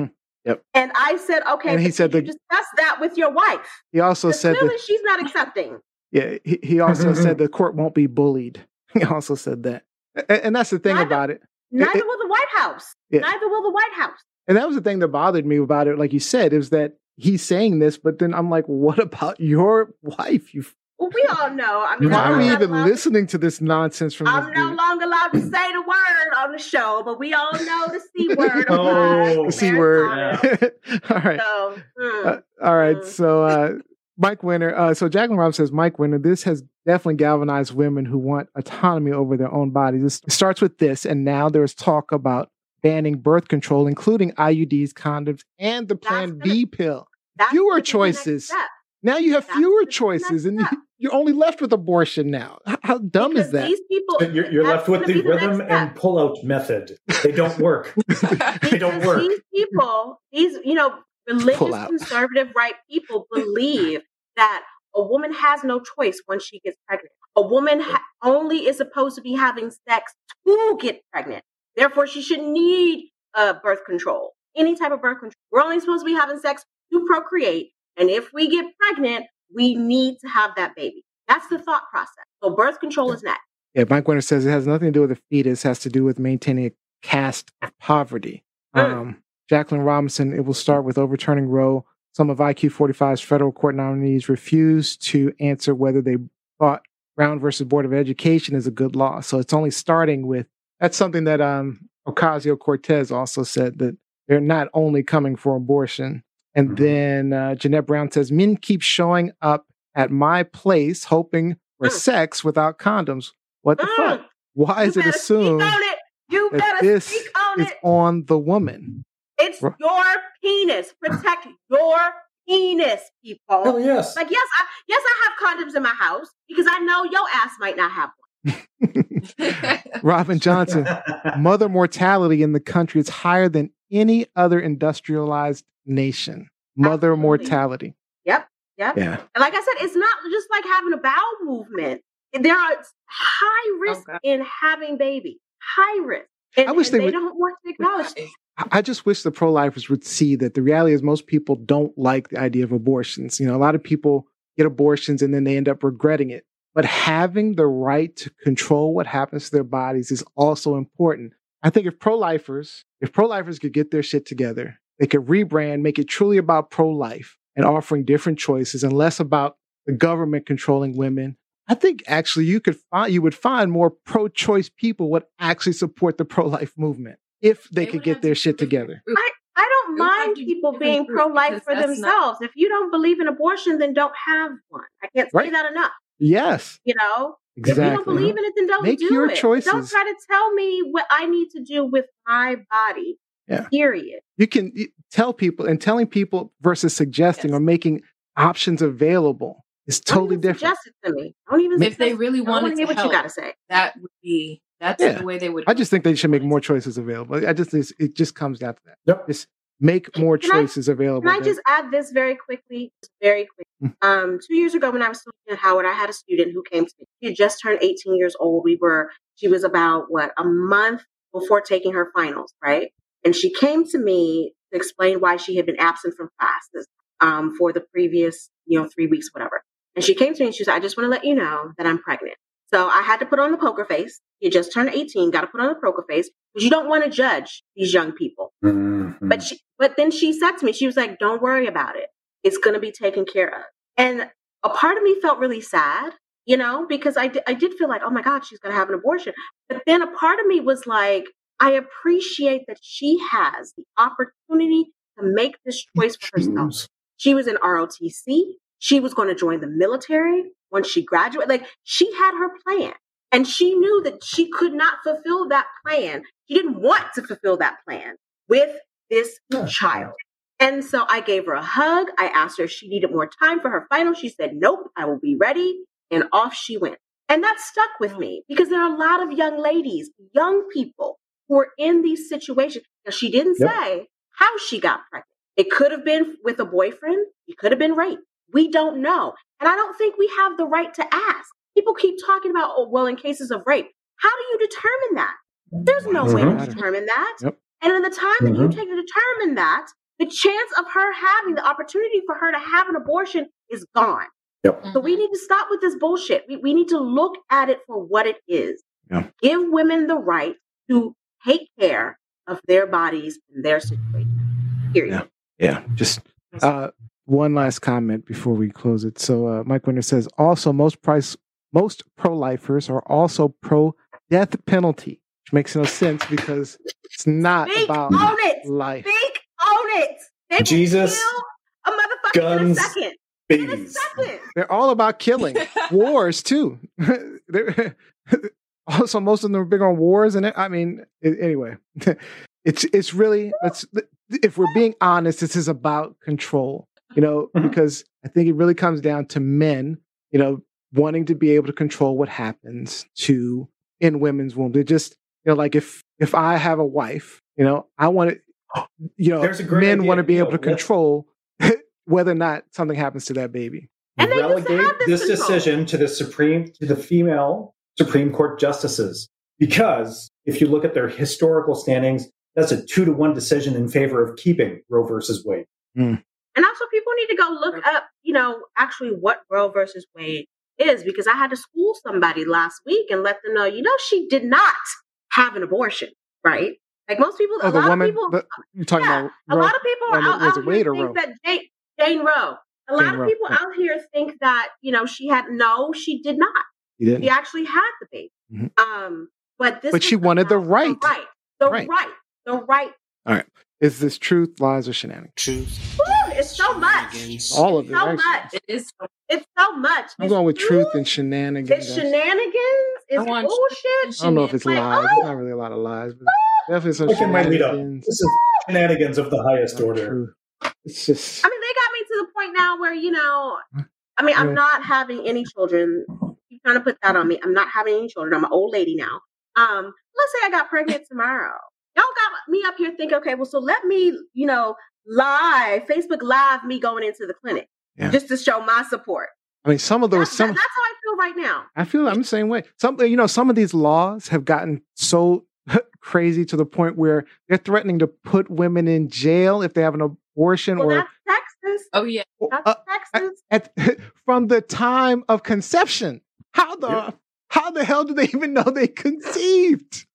And I said, okay, And he but said did you discuss that with your wife. He also 'Cause said clearly that. she's not accepting. Yeah, he also said the court won't be bullied. He also said that, and that's the thing Neither- about it. Neither it- will the White House. Yeah. Neither will the White House. And that was the thing that bothered me about it. Like you said, is that he's saying this, but then I'm like, what about your wife? Well, we all know. I mean, Why are we I'm not even allowed- listening to this nonsense from I'm this no dude? longer allowed to say the word on the show, but we all know the C word. Oh, The C word. All right. So, All right. Mm. So, Mike Winter. So, Jacqueline Robinson says, Mike Winter, this has definitely galvanized women who want autonomy over their own bodies. It starts with this, and now there's talk about banning birth control, including IUDs, condoms, and the Plan B pill. that's Fewer gonna be the next choices. step. Now you have That's fewer the next choices, and step. you're only left with abortion now. How dumb Because is that? These people, You're that's left with gonna the be next rhythm step. and pull-out method. They don't work. They don't Because work. These people, Pull religious out. conservative right people believe that a woman has no choice once she gets pregnant. A woman only is supposed to be having sex to get pregnant. Therefore, she shouldn't need birth control, any type of birth control. We're only supposed to be having sex to procreate. And if we get pregnant, we need to have that baby. That's the thought process. So birth control is next. Yeah, Mike Winter says it has nothing to do with the fetus, it has to do with maintaining a caste of poverty. Jacqueline Robinson, it will start with overturning Roe. Some of IQ 45's federal court nominees refused to answer whether they thought Brown versus Board of Education is a good law. So it's only starting with, that's something that Ocasio-Cortez also said, that they're not only coming for abortion. And then Jeanette Brown says, men keep showing up at my place hoping for sex without condoms. What the fuck? Why is You it better assumed speak on it. You that better this speak on is it. on the woman? It's Right. your penis. Protect your penis, people. Oh, yes. Like, yes, I have condoms in my house because I know your ass might not have one. Robin Johnson, mother mortality in the country is higher than any other industrialized nation. Mother Absolutely. mortality. Yep. Yeah. And like I said, it's not just like having a bowel movement. There are high risk God. in having babies. High risk. And, I wish and they would- don't want to acknowledge it. I just wish the pro-lifers would see that the reality is most people don't like the idea of abortions. You know, a lot of people get abortions and then they end up regretting it. But having the right to control what happens to their bodies is also important. I think if pro-lifers could get their shit together, they could rebrand, make it truly about pro-life and offering different choices and less about the government controlling women. I think actually you would find more pro-choice people would actually support the pro-life movement if they could get their shit together. I don't It would have mind to be people different being group pro-life because for that's themselves. If you don't believe in abortion, then don't have one. I can't say Right. that enough. Yes, You know, if you exactly. don't believe in it, then don't Make do your it. Don't choices. try to tell me what I need to do with my body. Yeah. Period. You can tell people, and telling people versus suggesting Yes. or making options available is totally Don't even different. Suggest it to me. Don't even. If they suggest it. really I wanna wanted hear to what you help, got to say. that's Yeah. the way they would. I just think they should make more choices available. It just comes down to that. Yep. Just make more Can I- choices available. Can I just add this very quickly? Very quick. 2 years ago, when I was still at Howard, I had a student who came to me. She had just turned 18 years old. She was about a month before taking her finals, right? And she came to me to explain why she had been absent from classes for the previous 3 weeks, whatever. And she came to me and she said, "I just want to let you know that I'm pregnant." So I had to put on the poker face. You just turned 18, got to put on the poker face because you don't want to judge these young people. Mhm. But then she said to me, she was like, "Don't worry about it. It's going to be taken care of." And a part of me felt really sad you know, because I did feel like, oh my God, she's going to have an abortion. But then a part of me was like, I appreciate that she has the opportunity to make this choice for herself. She was in ROTC. She was going to join the military when she graduated. Like, she had her plan. And she knew that she could not fulfill that plan. She didn't want to fulfill that plan with this child. And so I gave her a hug. I asked her if she needed more time for her final. She said, nope, I will be ready. And off she went. And that stuck with me because there are a lot of young ladies, young people who are in these situations. Now, she didn't say how she got pregnant. It could have been with a boyfriend. It could have been rape. We don't know. And I don't think we have the right to ask. People keep talking about, oh, well, in cases of rape, how do you determine that? There's no way to determine that. And in the time that you take to determine that, the chance of her having the opportunity for her to have an abortion is gone. So we need to stop with this bullshit. We need to look at it for what it is. Give women the right to take care of their bodies and their situation. Period. Just one last comment before we close it. So Mike Winter says, also, most pro-lifers are also pro-death penalty, which makes no sense because it's not about life. Own it. They Jesus, will kill a motherfucker guns, in a second. babies. They're all about killing. Wars, too. Also, most of them are big on wars. And anyway, it's really, if we're being honest, this is about control, because I think it really comes down to men, wanting to be able to control what happens in women's wombs. It just, like if I have a wife, I want to, men want to be able to control whether or not something happens to that baby. And they relegate this decision to the female Supreme Court justices, because if you look at their historical standings, that's a 2-1 decision in favor of keeping Roe versus Wade. And also, people need to go look up, actually what Roe versus Wade is, because I had to school somebody last week and let them know, she did not have an abortion, right? Like most people, a lot of people, you're talking about a lot of people out here think that Jane Roe. A lot of people out here think that she did not. She actually had the baby. But she wanted the right. The right. All right. Is this truth, lies, or shenanigans? Truth. It's so much. All of it. So much. It is. It's so much. I'm going with truth and shenanigans. It's shenanigans. It's bullshit. I don't know if it's lies. There's not really a lot of lies, but definitely some shenanigans. This is shenanigans of the highest order. Truth. It's just. They got me to the point now where I'm not having any children. You're trying to put that on me. I'm not having any children. I'm an old lady now. Let's say I got pregnant tomorrow. Y'all got me up here thinking, okay, well, so let me, Facebook Live me going into the clinic just to show my support. Some of those, that's how I feel right now. I'm the same way. Some of these laws have gotten so crazy to the point where they're threatening to put women in jail if they have an abortion. That's Texas. Oh yeah, that's Texas. From the time of conception. How the hell do they even know they conceived?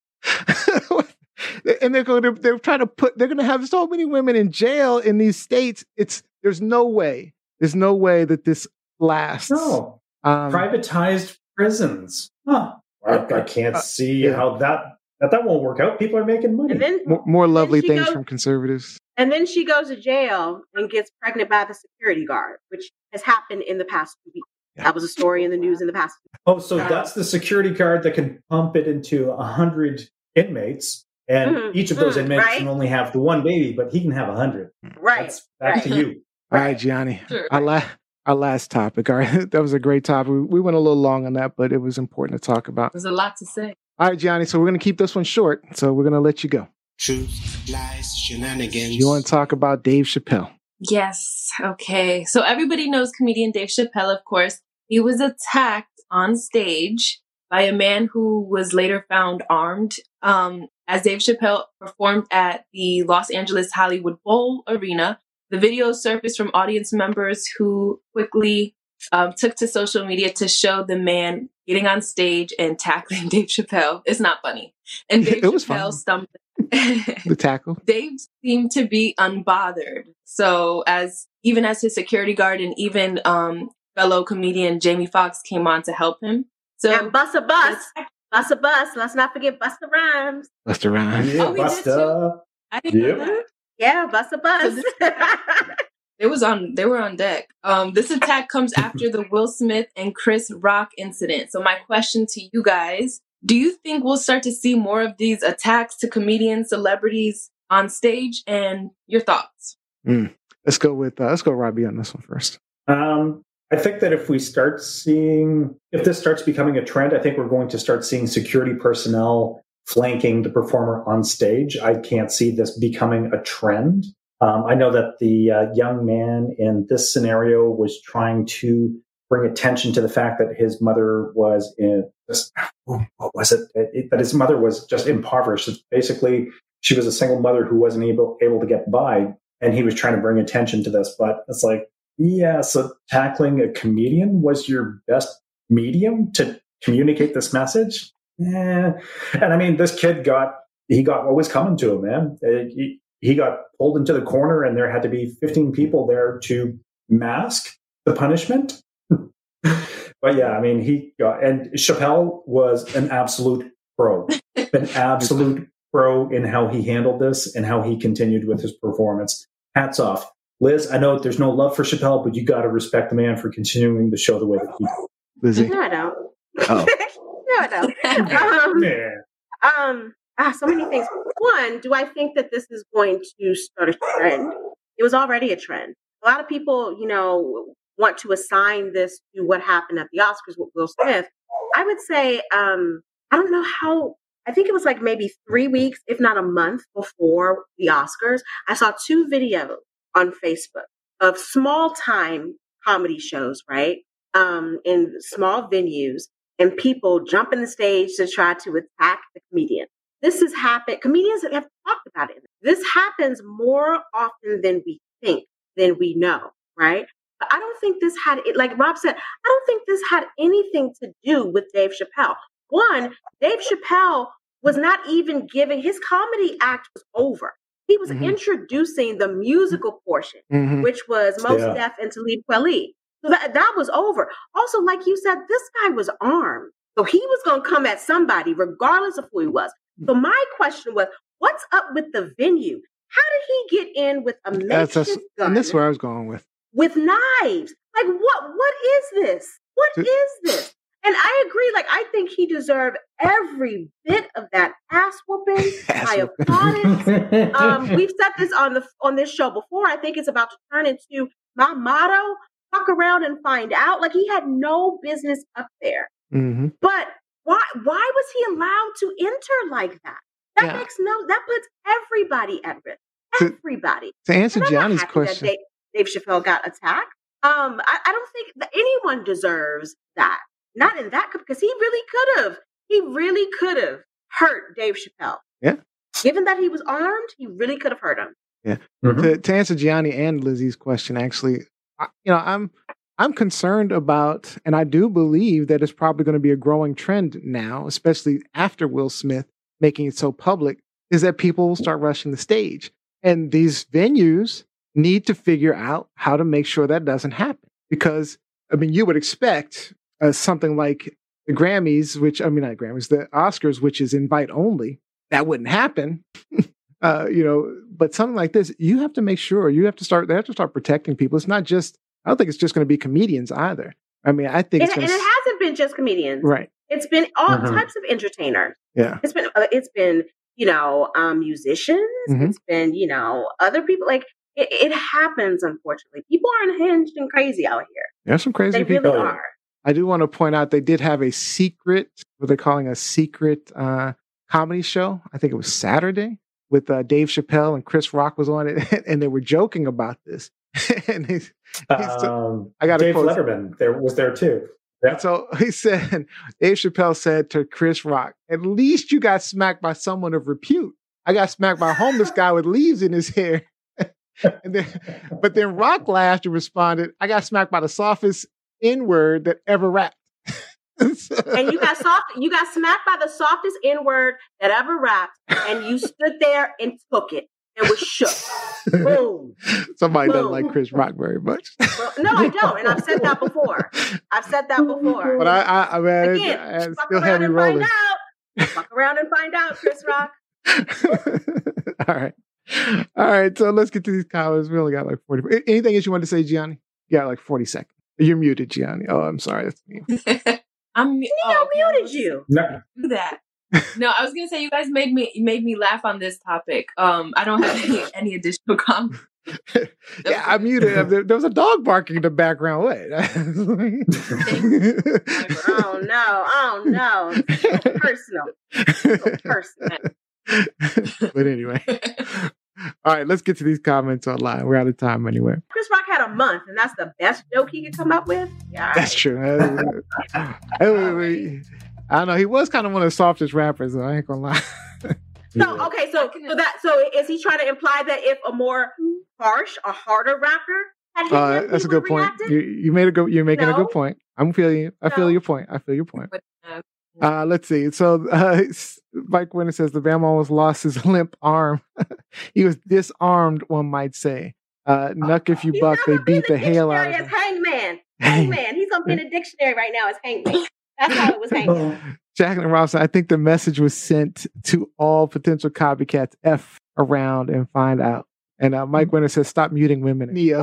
And they're going to have so many women in jail in these states. There's no way that this lasts. No. Privatized prisons. I can't see how that won't work out. People are making money. And then, more lovely things from conservatives. And then she goes to jail and gets pregnant by the security guard, which has happened in the past 2 weeks. That was a story in the news in the past. Oh, so that's the security guard that can pump it into 100 inmates, and each of those inmates can only have the one baby, but he can have 100. Right. That's back to you. All right, Gianni. Sure. Our last topic. All right, that was a great topic. We went a little long on that, but it was important to talk about. There's a lot to say. All right, Gianni. So we're going to keep this one short. So we're going to let you go. Truth, lies, shenanigans. You want to talk about Dave Chappelle? Yes. Okay. So everybody knows comedian Dave Chappelle, of course. He was attacked on stage by a man who was later found armed as Dave Chappelle performed at the Los Angeles Hollywood Bowl Arena. The video surfaced from audience members who quickly took to social media to show the man getting on stage and tackling Dave Chappelle. It's not funny. And Dave Chappelle stumped the tackle. Dave seemed to be unbothered. So even as his security guard and even fellow comedian Jamie Foxx came on to help him. So And Busta Bus. Busta Bus. Let's not forget Busta Rhymes. Busta Rhymes. Yeah, Oh, we did Busta. I didn't Yep. know that. Yeah, Busta Bus. They were on deck. This attack comes after the Will Smith and Chris Rock incident. So my question to you guys, do you think we'll start to see more of these attacks to comedians, celebrities on stage? And your thoughts? Let's go Robbie on this one first. I think that if this starts becoming a trend, I think we're going to start seeing security personnel flanking the performer on stage. I can't see this becoming a trend. I know that the young man in this scenario was trying to bring attention to the fact that his mother was that his mother was just impoverished. Basically, she was a single mother who wasn't able to get by, and he was trying to bring attention to this. But it's like, yeah, so tackling a comedian was your best medium to communicate this message? And I mean, this kid got what was coming to him, man. He got pulled into the corner, and there had to be 15 people there to mask the punishment. But yeah, I mean, and Chappelle was an absolute pro in how he handled this and how he continued with his performance. Hats off. Liz, I know there's no love for Chappelle, but you got to respect the man for continuing the show the way that he did. Lizzie. No, I don't. Oh. No, I don't. Yeah. So many things. One, do I think that this is going to start a trend? It was already a trend. A lot of people, want to assign this to what happened at the Oscars with Will Smith. I would say, I don't know how, I think it was like maybe 3 weeks, if not a month before the Oscars, I saw 2 videos on Facebook of small time comedy shows, right? In small venues, and people jumping the stage to try to attack the comedian. This has happened. Comedians have talked about it. This happens more often than we think, than we know, right? But I don't think this had, like Rob said, I don't think this had anything to do with Dave Chappelle. One, Dave Chappelle was not even giving, his comedy act was over. He was introducing the musical portion, which was Mos Def and Talib Kweli. So that was over. Also, like you said, this guy was armed. So he was going to come at somebody, regardless of who he was. So my question was, what's up with the venue? How did he get in with a makeshift gun? And this is where I was going with knives. Like, what is this? What is this? And I agree. Like, I think he deserved every bit of that ass whooping. I applaud it. We've said this on this show before. I think it's about to turn into my motto: fuck around and find out. Like, he had no business up there. But why was he allowed to enter like that? That puts everybody at risk. Everybody. To answer Gianni's question, that Dave Chappelle got attacked. I don't think that anyone deserves that. Not in that, because he really could have hurt Dave Chappelle. Yeah. Given that he was armed, he really could have hurt him. Yeah. To answer Gianni and Lizzie's question, actually, I'm concerned about, and I do believe that it's probably going to be a growing trend now, especially after Will Smith making it so public, is that people will start rushing the stage. And these venues need to figure out how to make sure that doesn't happen. Because, I mean, you would expect something like the Grammys, the Oscars, which is invite only, that wouldn't happen. But something like this, you have to make sure they have to start protecting people. It's not just, I don't think it's just going to be comedians either. I mean, I think it hasn't been just comedians. Right. It's been all types of entertainers. Yeah. It's been musicians. It's been, other people. Like, it happens, unfortunately. People are unhinged and crazy out here. There's some crazy people. They really are. I do want to point out they did have a secret, what they're calling a secret comedy show. I think it was Saturday with Dave Chappelle and Chris Rock was on it, and they were joking about this. And I got Dave Letterman was there too. Yeah. So he said, Dave Chappelle said to Chris Rock, "At least you got smacked by someone of repute. I got smacked by a homeless guy with leaves in his hair." But then Rock laughed and responded, "I got smacked by the softest N-word that ever rapped." And you got smacked by the softest N-word that ever rapped, and you stood there and took it and was shook. Boom. Somebody doesn't Boom. like Chris Rock very much. Well, no, I don't, and I've said that before. But I mean, Again, I fuck still have around me and rolling. find out. Fuck around and find out, Chris Rock. All right. So let's get to these comments. We only got like 40. Anything else you want to say, Gianni? You got like 40 seconds. You're muted, Gianni. Oh, I'm sorry. That's me. I muted you. No. Do that. No, I was gonna say you guys made me laugh on this topic. I don't have any additional comments. Yeah, I muted. There was a dog barking in the background. Wait. Oh no. Personal. But anyway. All right, let's get to these comments online. We're out of time anyway. Chris Rock had a month, and that's the best joke he could come up with. Yeah, That's true. I don't know. He was kind of one of the softest rappers, though. I ain't gonna lie. So okay, so is he trying to imply that if a more harsh, a harder rapper had hit him, that's he a good would point. react it? You're making a No. good point. I'm feeling you. I feel No. your point. Let's see. So Mike Winter says the Bama almost lost his limp arm. He was disarmed, one might say. Nuck if you He's buck, not they gonna be in beat the hell out dictionary of as him. Hangman. Hangman. He's gonna be in the dictionary right now as Hangman. That's how it was Hangman. Jacqueline Robinson, I think the message was sent to all potential copycats. F around and find out. And Mike Winter says, stop muting women. Neo.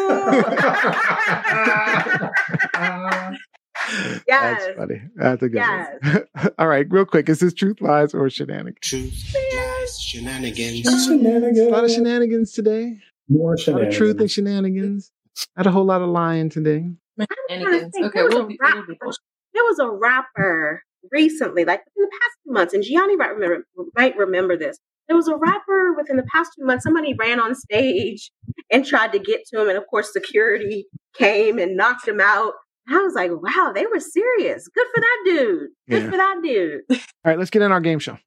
Yes. That's funny. That's a good Yes. one. All right, real quick. Is this truth, lies, or shenanigans? Truth, lies, shenanigans. A lot of shenanigans today. More A lot of shenanigans. truth and shenanigans. Not a whole lot of lying today. Shenanigans. think Okay, there was we'll a be rapper. bullshit. There was a rapper recently, like within the past 2 months, and Gianni might remember this. There was a rapper within the past 2 months. Somebody ran on stage and tried to get to him, and of course, security came and knocked him out. And I was like, "Wow, they were serious. Good for that dude. Good Yeah. for that dude." All right, let's get in our game show.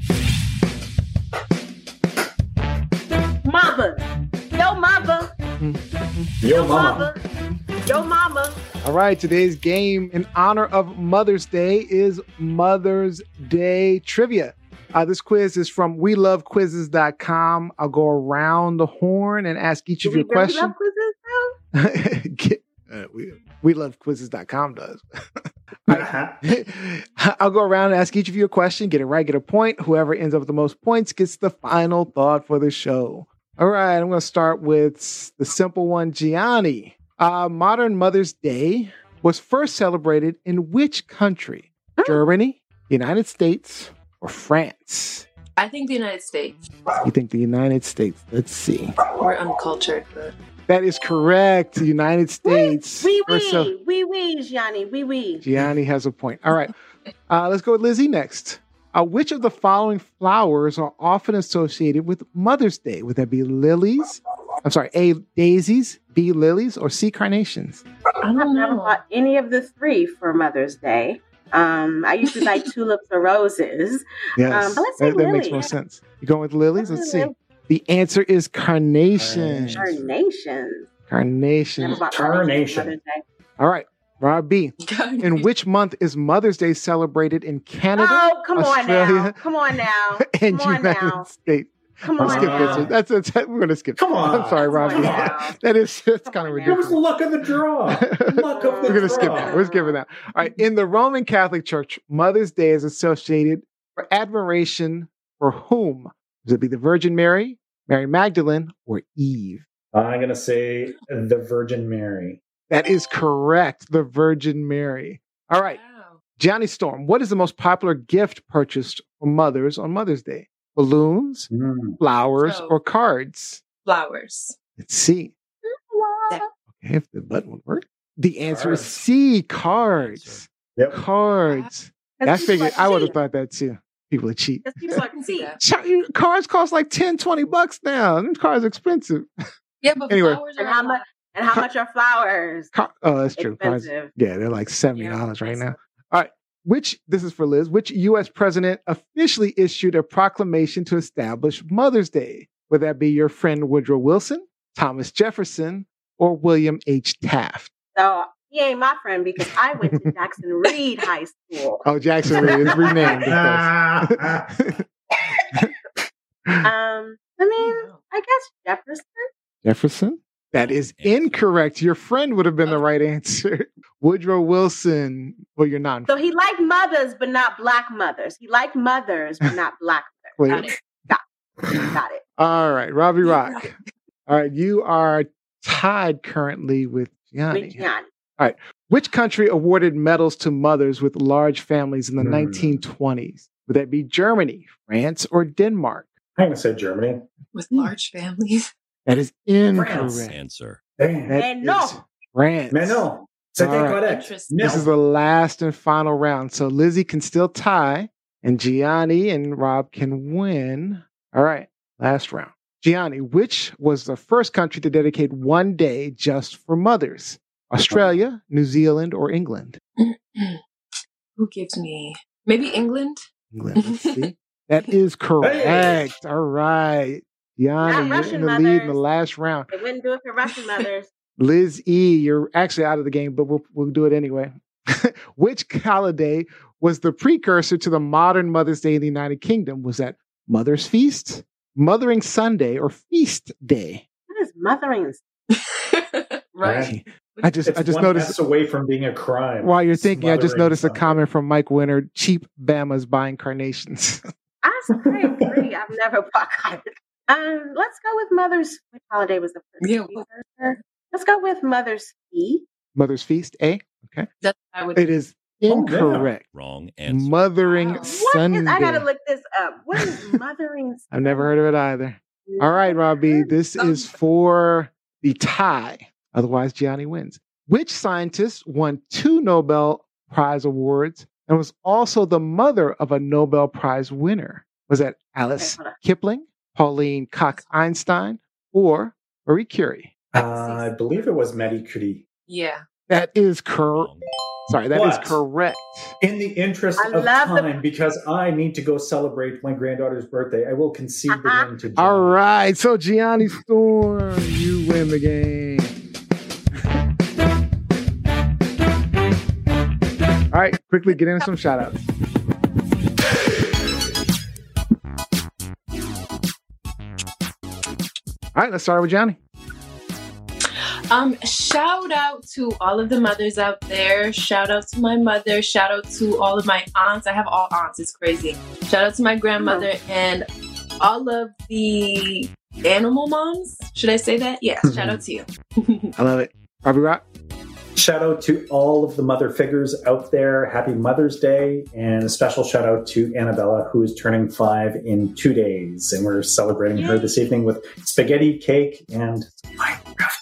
Mama, yo, mama, Yo, mama. yo, mama. All right, today's game in honor of Mother's Day is Mother's Day Trivia. This quiz is from WeLoveQuizzes.com. I'll go around the horn and ask each Do of we you a really question. love quizzes, though? WeLoveQuizzes.com does. I'll go around and ask each of you a question, get it right, get a point. Whoever ends up with the most points gets the final thought for the show. All right, I'm going to start with the simple one, Gianni. Modern Mother's Day was first celebrated in which country? Germany, United States, or France? I think the United States. You think the United States? Let's see. We're uncultured, but That is correct. The United States. Wee first cel- wee, Gianni, wee. Gianni has a point. All right. Let's go with Lizzie next. Which of the following flowers are often associated with Mother's Day? Would that be lilies? I'm sorry, A, daisies, B, lilies, or C, carnations? I I've don't never know. bought any of the three for Mother's Day. I usually buy tulips or roses. Yes, but let's say that makes lily. more sense. You going with lilies? Let's see. Lily. The answer is carnations. Carnations. Carnations. Never bought Carnation. for Mother's Day. All right, Rob B. In which month is Mother's Day celebrated in Canada, Oh, come on now. Australia, Come on now. and Come on United now. States? Come We'll on skip now. this one. We're going to skip. Come on. I'm sorry, Rob. Come on B. now. That's kind of Come on now. That was ridiculous. the luck of the draw. Luck of the We're going to skip draw. that. We're skipping that. All right. In the Roman Catholic Church, Mother's Day is associated for admiration for whom? Would it be the Virgin Mary, Mary Magdalene, or Eve? I'm going to say the Virgin Mary. That is correct. The Virgin Mary. All right. Wow. Johnny Storm, what is the most popular gift purchased for mothers on Mother's Day? Balloons, flowers, Oh. or cards? Flowers. Let's see. That- Okay, if the button would work. The answer is Cards. C, cards. Yep. Cards. I Because people figured are I would have cheap. thought that too. People are cheap. Because people are cheap. Cards cost like $10-$20 now. Them cards are expensive. Yeah, but Anyway. flowers And are how much? And how much are flowers? Oh, that's true. Cards, Expensive. yeah, they're like $70 Yeah, right that's- now. All right. This is for Liz. Which U.S. president officially issued a proclamation to establish Mother's Day? Would that be your friend Woodrow Wilson, Thomas Jefferson, or William H. Taft? So he ain't my friend because I went to Jackson Reed High School. Oh, Jackson Reed is renamed. Of course. I mean, I guess Jefferson. Jefferson? That is incorrect. Your friend would have been the right answer. Woodrow Wilson. Well, you're not. So he liked mothers, but not black mothers. He liked mothers, but not black mothers. Wait. Got it. All right, Robbie Rock. All right, you are tied currently with Gianni. With Gianni. All right. Which country awarded medals to mothers with large families in the 1920s? Would that be Germany, France, or Denmark? I'm going to say Germany. With large families. That is incorrect. France. Answer. Dang. That no. is France. Mais non. C'était All right. correct. Interesting. No. This is the last and final round. So Lizzie can still tie, and Gianni and Rob can win. All right, last round. Gianni, which was the first country to dedicate one day just for mothers? Australia, New Zealand, or England? Who gives me? Maybe England? England. Let's see. That is correct. All right. Gianni, Not you're in Russian the lead in the mothers. last round. They wouldn't do it for Russian mothers. Liz E., you're actually out of the game, but we'll do it anyway. Which holiday was the precursor to the modern Mother's Day in the United Kingdom? Was that Mother's Feast, Mothering Sunday, or Feast Day? What is mothering? Right. I just one noticed S away from being a crime. while you're thinking, I just Smothering noticed a something. comment from Mike Winter, cheap Bama's buying carnations. I agree. I've never bought cotton. Let's go with Mother's. Which holiday was the first? Yeah. Let's go with Mother's Feast. Mother's Feast, eh? Okay. That's what I would It is incorrect. Wrong answer. Mothering What Sunday. is? I gotta look this up. What is mothering? I've never heard of it either. All right, Robbie, this is for the tie. Otherwise, Gianni wins. Which scientist won 2 Nobel Prize awards and was also the mother of a Nobel Prize winner? Was that Alice hold on. Kipling, Pauline Koch-Einstein, or Marie Curie? I believe it was Marie Curie. Yeah. That is correct. Wrong. Sorry, that is What? correct. In the interest I of love the- time, because I need to go celebrate my granddaughter's birthday, I will concede the win to John. All right, so Gianni Storm, you win the game. All right, quickly get into some shout outs. All right, let's start with Johnny. Shout out to all of the mothers out there. Shout out to my mother. Shout out to all of my aunts. I have all aunts. It's crazy. Shout out to my grandmother and all of the animal moms. Should I say that? Yeah. Shout out to you. I love it. Robbie Rock. Shout out to all of the mother figures out there. Happy Mother's Day. And a special shout out to Annabella, who is turning 5 in 2 days. And we're celebrating her this evening with spaghetti, cake, and Minecraft.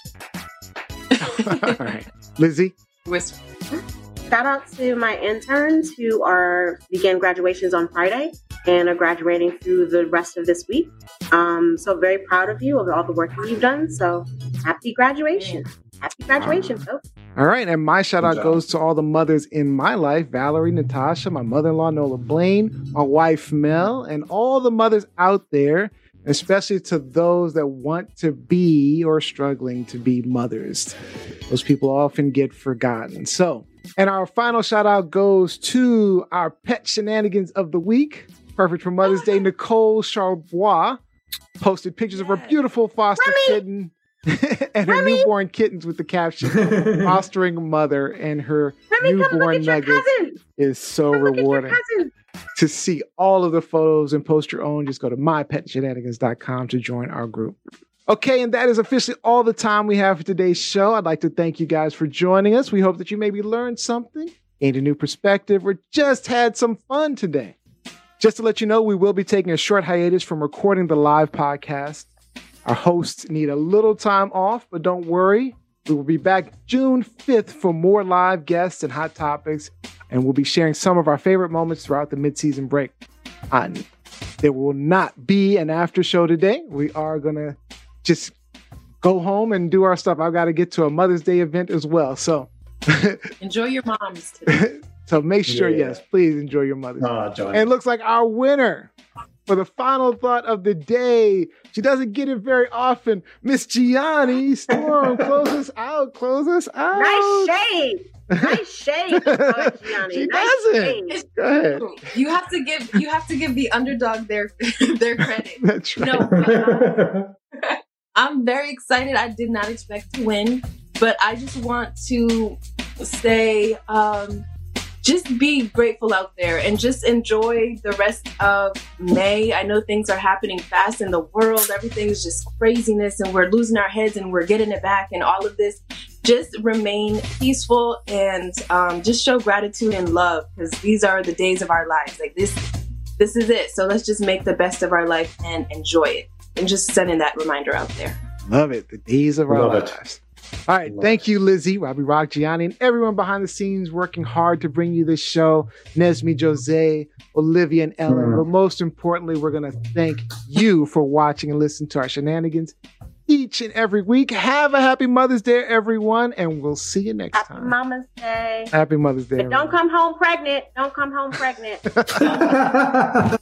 All right. Lizzie. Whisper. Shout out to my interns who begin graduations on Friday and are graduating through the rest of this week. So very proud of you, of all the work that you've done. So happy graduation. Happy graduation, folks. All right, and my shout out Good job. goes to all the mothers in my life, Valerie, Natasha, my mother-in-law, Nola Blaine, my wife, Mel, and all the mothers out there, especially to those that want to be or struggling to be mothers. Those people often get forgotten. So, and our final shout out goes to our pet shenanigans of the week. Perfect for Mother's Day, Nicole Charbois posted pictures of her beautiful foster kitten and her newborn kittens with the caption, fostering mother and her Remy, come look newborn at your nugget cousin. is so Come look at your rewarding. cousin. To see all of the photos and post your own, just go to mypetshenanigans.com to join our group. Okay, and that is officially all the time we have for today's show. I'd like to thank you guys for joining us. We hope that you maybe learned something, gained a new perspective, or just had some fun today. Just to let you know, we will be taking a short hiatus from recording the live podcast. Our hosts need a little time off, but don't worry. We will be back June 5th for more live guests and hot topics, and we'll be sharing some of our favorite moments throughout the mid-season break. There will not be an after show today. We are going to just go home and do our stuff. I've got to get to a Mother's Day event as well. So, Enjoy your moms today. so make sure, Yeah. yes, please enjoy your Mother's Day. John. And it looks like our winner for the final thought of the day. She doesn't get it very often. Miss Gianni Storm, close us out. Close us out. Nice shade. Nice shade. Oh, Gianni. She nice doesn't. shade. Go ahead. You have to give the underdog their credit. That's right. No, I'm very excited. I did not expect to win, but I just want to say, just be grateful out there and just enjoy the rest of May. I know things are happening fast in the world. Everything is just craziness and we're losing our heads and we're getting it back and all of this. Just remain peaceful and just show gratitude and love, because these are the days of our lives. Like this is it. So let's just make the best of our life and enjoy it. And just sending that reminder out there. Love it. The days of our Love it. lives. All right. Thank you, Lizzie, Robbie Rock, Gianni, and everyone behind the scenes working hard to bring you this show. Nesmi, Jose, Olivia, and Ellen. But most importantly, we're going to thank you for watching and listening to our shenanigans each and every week. Have a happy Mother's Day, everyone, and we'll see you next Happy time. Mama's Day. Happy Mother's Day. But don't everyone. come home pregnant. Don't come home pregnant.